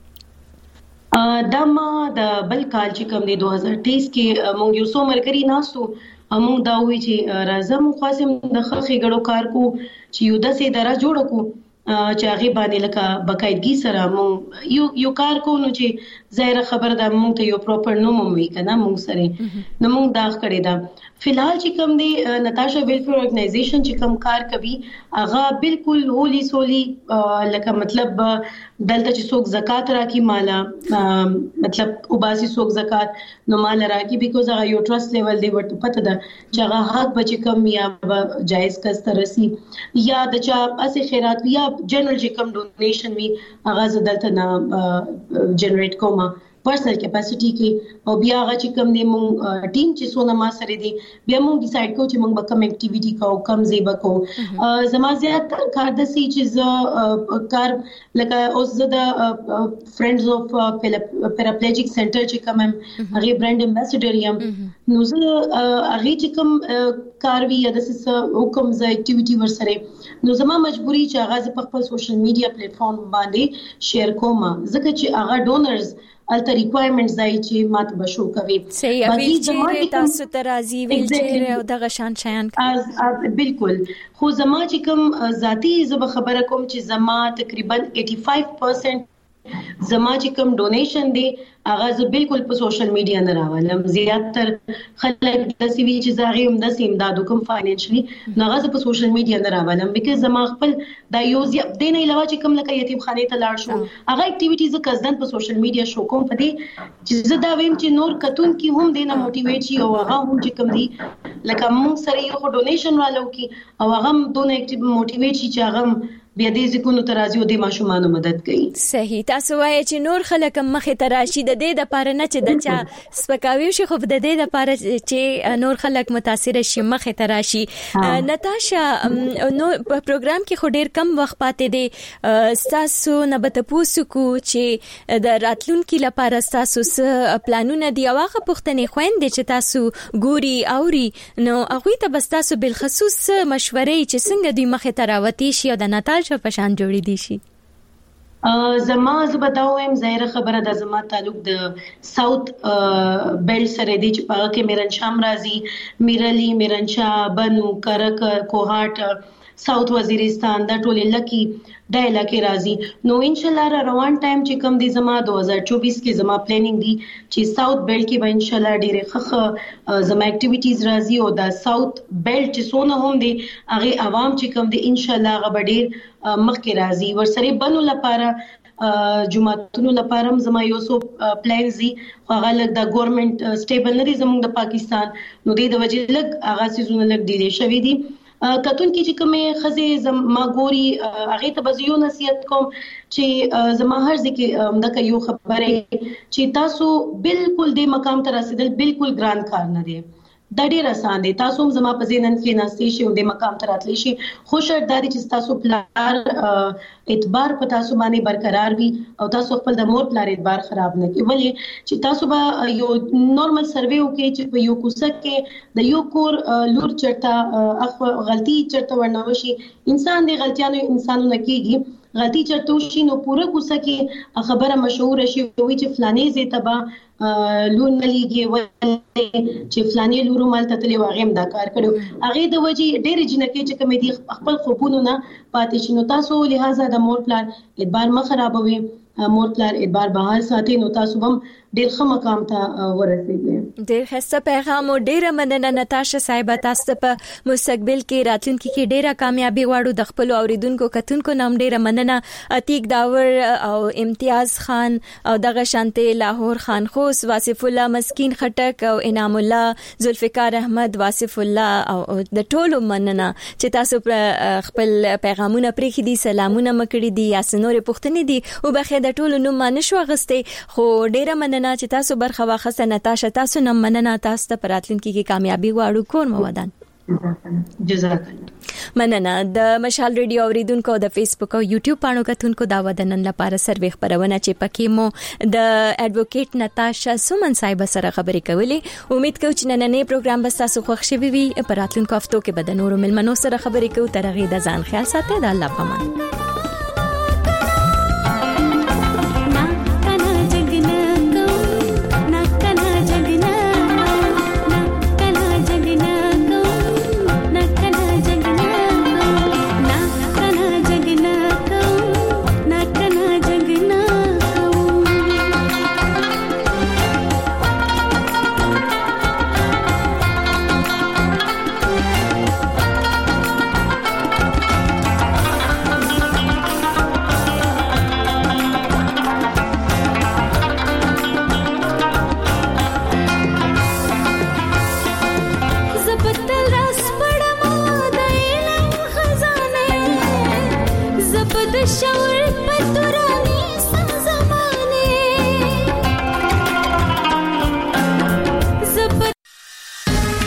دا ما د بل کال چې کوم دی دوه هزار تیئیس کې مونږ یو څو مرګري ناسو مونږ دا وی چې راځم خاصم د خلخي ګړو کار کو چې یو د سي درا جوړ کو چې هغه باندې لکه بقایدګي سره مونږ یو یو کار کوو چې ظاهر خبر ده مونږ ته یو پراپر نوم وي کنه مونږ سره نو مونږ دا کړی دا فلحال چې کوم دی نتاشا ویلفیر اورګنایزیشن چې کوم کار کوي هغه بالکل هولي سولي لکه مطلب دلته چې څوک زکات راکې مالا مطلب وباسي څوک زکات نو مال راکې بیکوز هغه یو ټرست لیول دی ورته پته ده چې هغه حق بچ کم یا جایز کس ترسي یا د چا اسه خیرات یا جنرال چې کوم ډونیشن وي هغه زدلته نه جنریټ کومه پرسنل کیپاسټي کې او بیا هغه چې کوم دی مونږ ټیم چې سونه ما سره دی بیا مونږ ډیسایډ کوو چې مونږ به کوم اکټیویټي کوو کم زیبا کوو زما زیات کار د سي چې کار لکه اوس د فرندز اف پیراپلیجیک سنټر چې کوم هغه برانډ امباسډر یم نو زه هغه چې کوم کار وی د سس حکم ز اکټیویټي ورسره نو زما مجبوری چې هغه په خپل سوشل میډیا پلیټ فارم باندې شیر کوم ځکه چې هغه ډونرز الته ریکوایرمنټس دای چې ماته بشو کوي صحیح ویل چې تاسو ترازی ویل چې او دغه شان شیان بالکل خو زما چې کوم ذاتی زب خبره کوم چې زما تقریبا پچاسی پرسنٹ زما چې کوم ډونیشن دی هغه زه بالکل په سوشل میډیا نه راولم زیاتره خلک د سی وی چې زاغي هم د امداد کوم فاینانشلی نه هغه په سوشل میډیا نه راولم بیکاز زما خپل د یوز د نه علاوه چې کوم لکه یتیم خانه ته لاړ شو هغه اکټیویټیز کزدن په سوشل میډیا شو کوم پدې چې زه دا ویم چې نور کتون کی هم دینه موټیویټ شي او هغه هم چې کوم دی لکه موږ سره یو ډونیشن والو کی او هغه هم دونه اکټیو موټیویټ شي چې هغه بیا دې ځکونو ترازیو د ماشومان مدد کوي صحیح تاسو وایي چې نور خلک مخې تراشي د دې د پاره نه چې د چا سپکاوي شي خو د دې د پاره چې نور خلک متاثر شي مخې تراشي نتاشا نو په پروګرام کې خو ډیر کم وخت پاتې دی تاسو نه به تاسو کو چې د راتلونکو لپاره تاسو څه پلانونه دی او هغه پوښتنې خويندې چې تاسو ګوري اوري نو هغه ته بس تاسو بل خصوص مشورې چې څنګه دوی مخې تراوتی شي او د نتاشا په شان جوړې دي شي زما زبداوم ظاهر خبره د زما تعلق د ساوث بیلټ سره دی چې په کې میرنشام راځي میرلی میرنشا بنو کرک کوهاټ ساوث وزیرستان د ټولې لکی د علاقې راځي نو ان شاء الله روان ټایم چې کم دی زما دو هزار چوبیس کې زما پلانینګ دی چې ساوث بیلټ کې به ان شاء الله ډېر ښه زما اکټیویټیز راځي او د ساوث بیلټ چې سونه هم دی هغه عوام چې کم دی ان شاء الله هغه ډېر مخکې راځي ورسره بنو لپاره جمعتونو لپاره هم زما یو سو پلانز دي هغه لګ د ګورنمنت سټیبل نه دي زموږ د پاکستان نو د وجې لګ هغه سيزونه لګ ډیلې شوې دي کتون کې چې کومه خزه زما ګوري هغه ته بزیو نصیحت کوم چې زما هر ځکه دغه یو خبره چې تاسو بالکل د مقام ته رسیدل بالکل ګران کار نه دی دا ډیر آسان دی تاسو هم زما په ذهن کې ناشې شي او د مقام ته راتلی شي خوشحالي چې تاسو پلار اعتبار په تاسو باندې برقرار وي او تاسو خپل د مور پلار اعتبار خراب نه کوي ولې چې تاسو به یو نورمال سروې وکړي چې په یو کوڅه کې د یو کور لور چرته اخو غلطي چرته ورنوشي انسان دی غلطیانو انسانونه کېږي غلطي چرته شي نو پوره کوڅه کې خبره مشهور شي وي چې فلاني زه تبا لون نليږي ولې چې فلاني لورو مال ته تلې واغیم دا کار کړو هغه د وجې ډېر جنکه چې کوم دي خپل خوبونو نه پاتې شي نو تاسو لہذا د مور پلان اعتبار مخ خرابوي مور پلان اعتبار بحال ساتي نو تاسو هم ډېر ښه مقام ته ورسېږئ ډېر ښه پیغام او ډېر مننه نتاشا صاحب تاسو په مستقبل کې راتلونکي کې ډېره کامیابی غواړو د خپل اوریدونکو کتونکو نام ډېر مننه عتیق داور او امتیاز خان او دغه شانته لاهور خان خوس واصف الله مسکین خټک او انعام الله ذوالفقار احمد واصف الله او د ټولو مننه چې تاسو خپل پیغامونه پرې دي سلامونه مکړي دي یا سنوري پوښتنې دي او بخې د ټولو نوم نشو غسته خو ډېر مننه چې تاسو برخه واخسته نتاشا تاسو نم مننه تاسو ته پراتلونکي کې کامیابی غواړو کور مو ودان جزاک الله مننه د مشال ریډیو اوریدونکو د فیسبوک او یوټیوب پاڼو کتونکو دا ودنن لپاره سروې خبرونه چې پکې مو د اډوکیټ نتاشا سومن صاحب سره خبرې کولې امید کوم چې نننې پروګرام به تاسو خوښ شي وي پراتلونکو هفتو کې به د نورو ملمنو سره خبرې کوو ترغه د ځان خیال ساتئ د الله پامان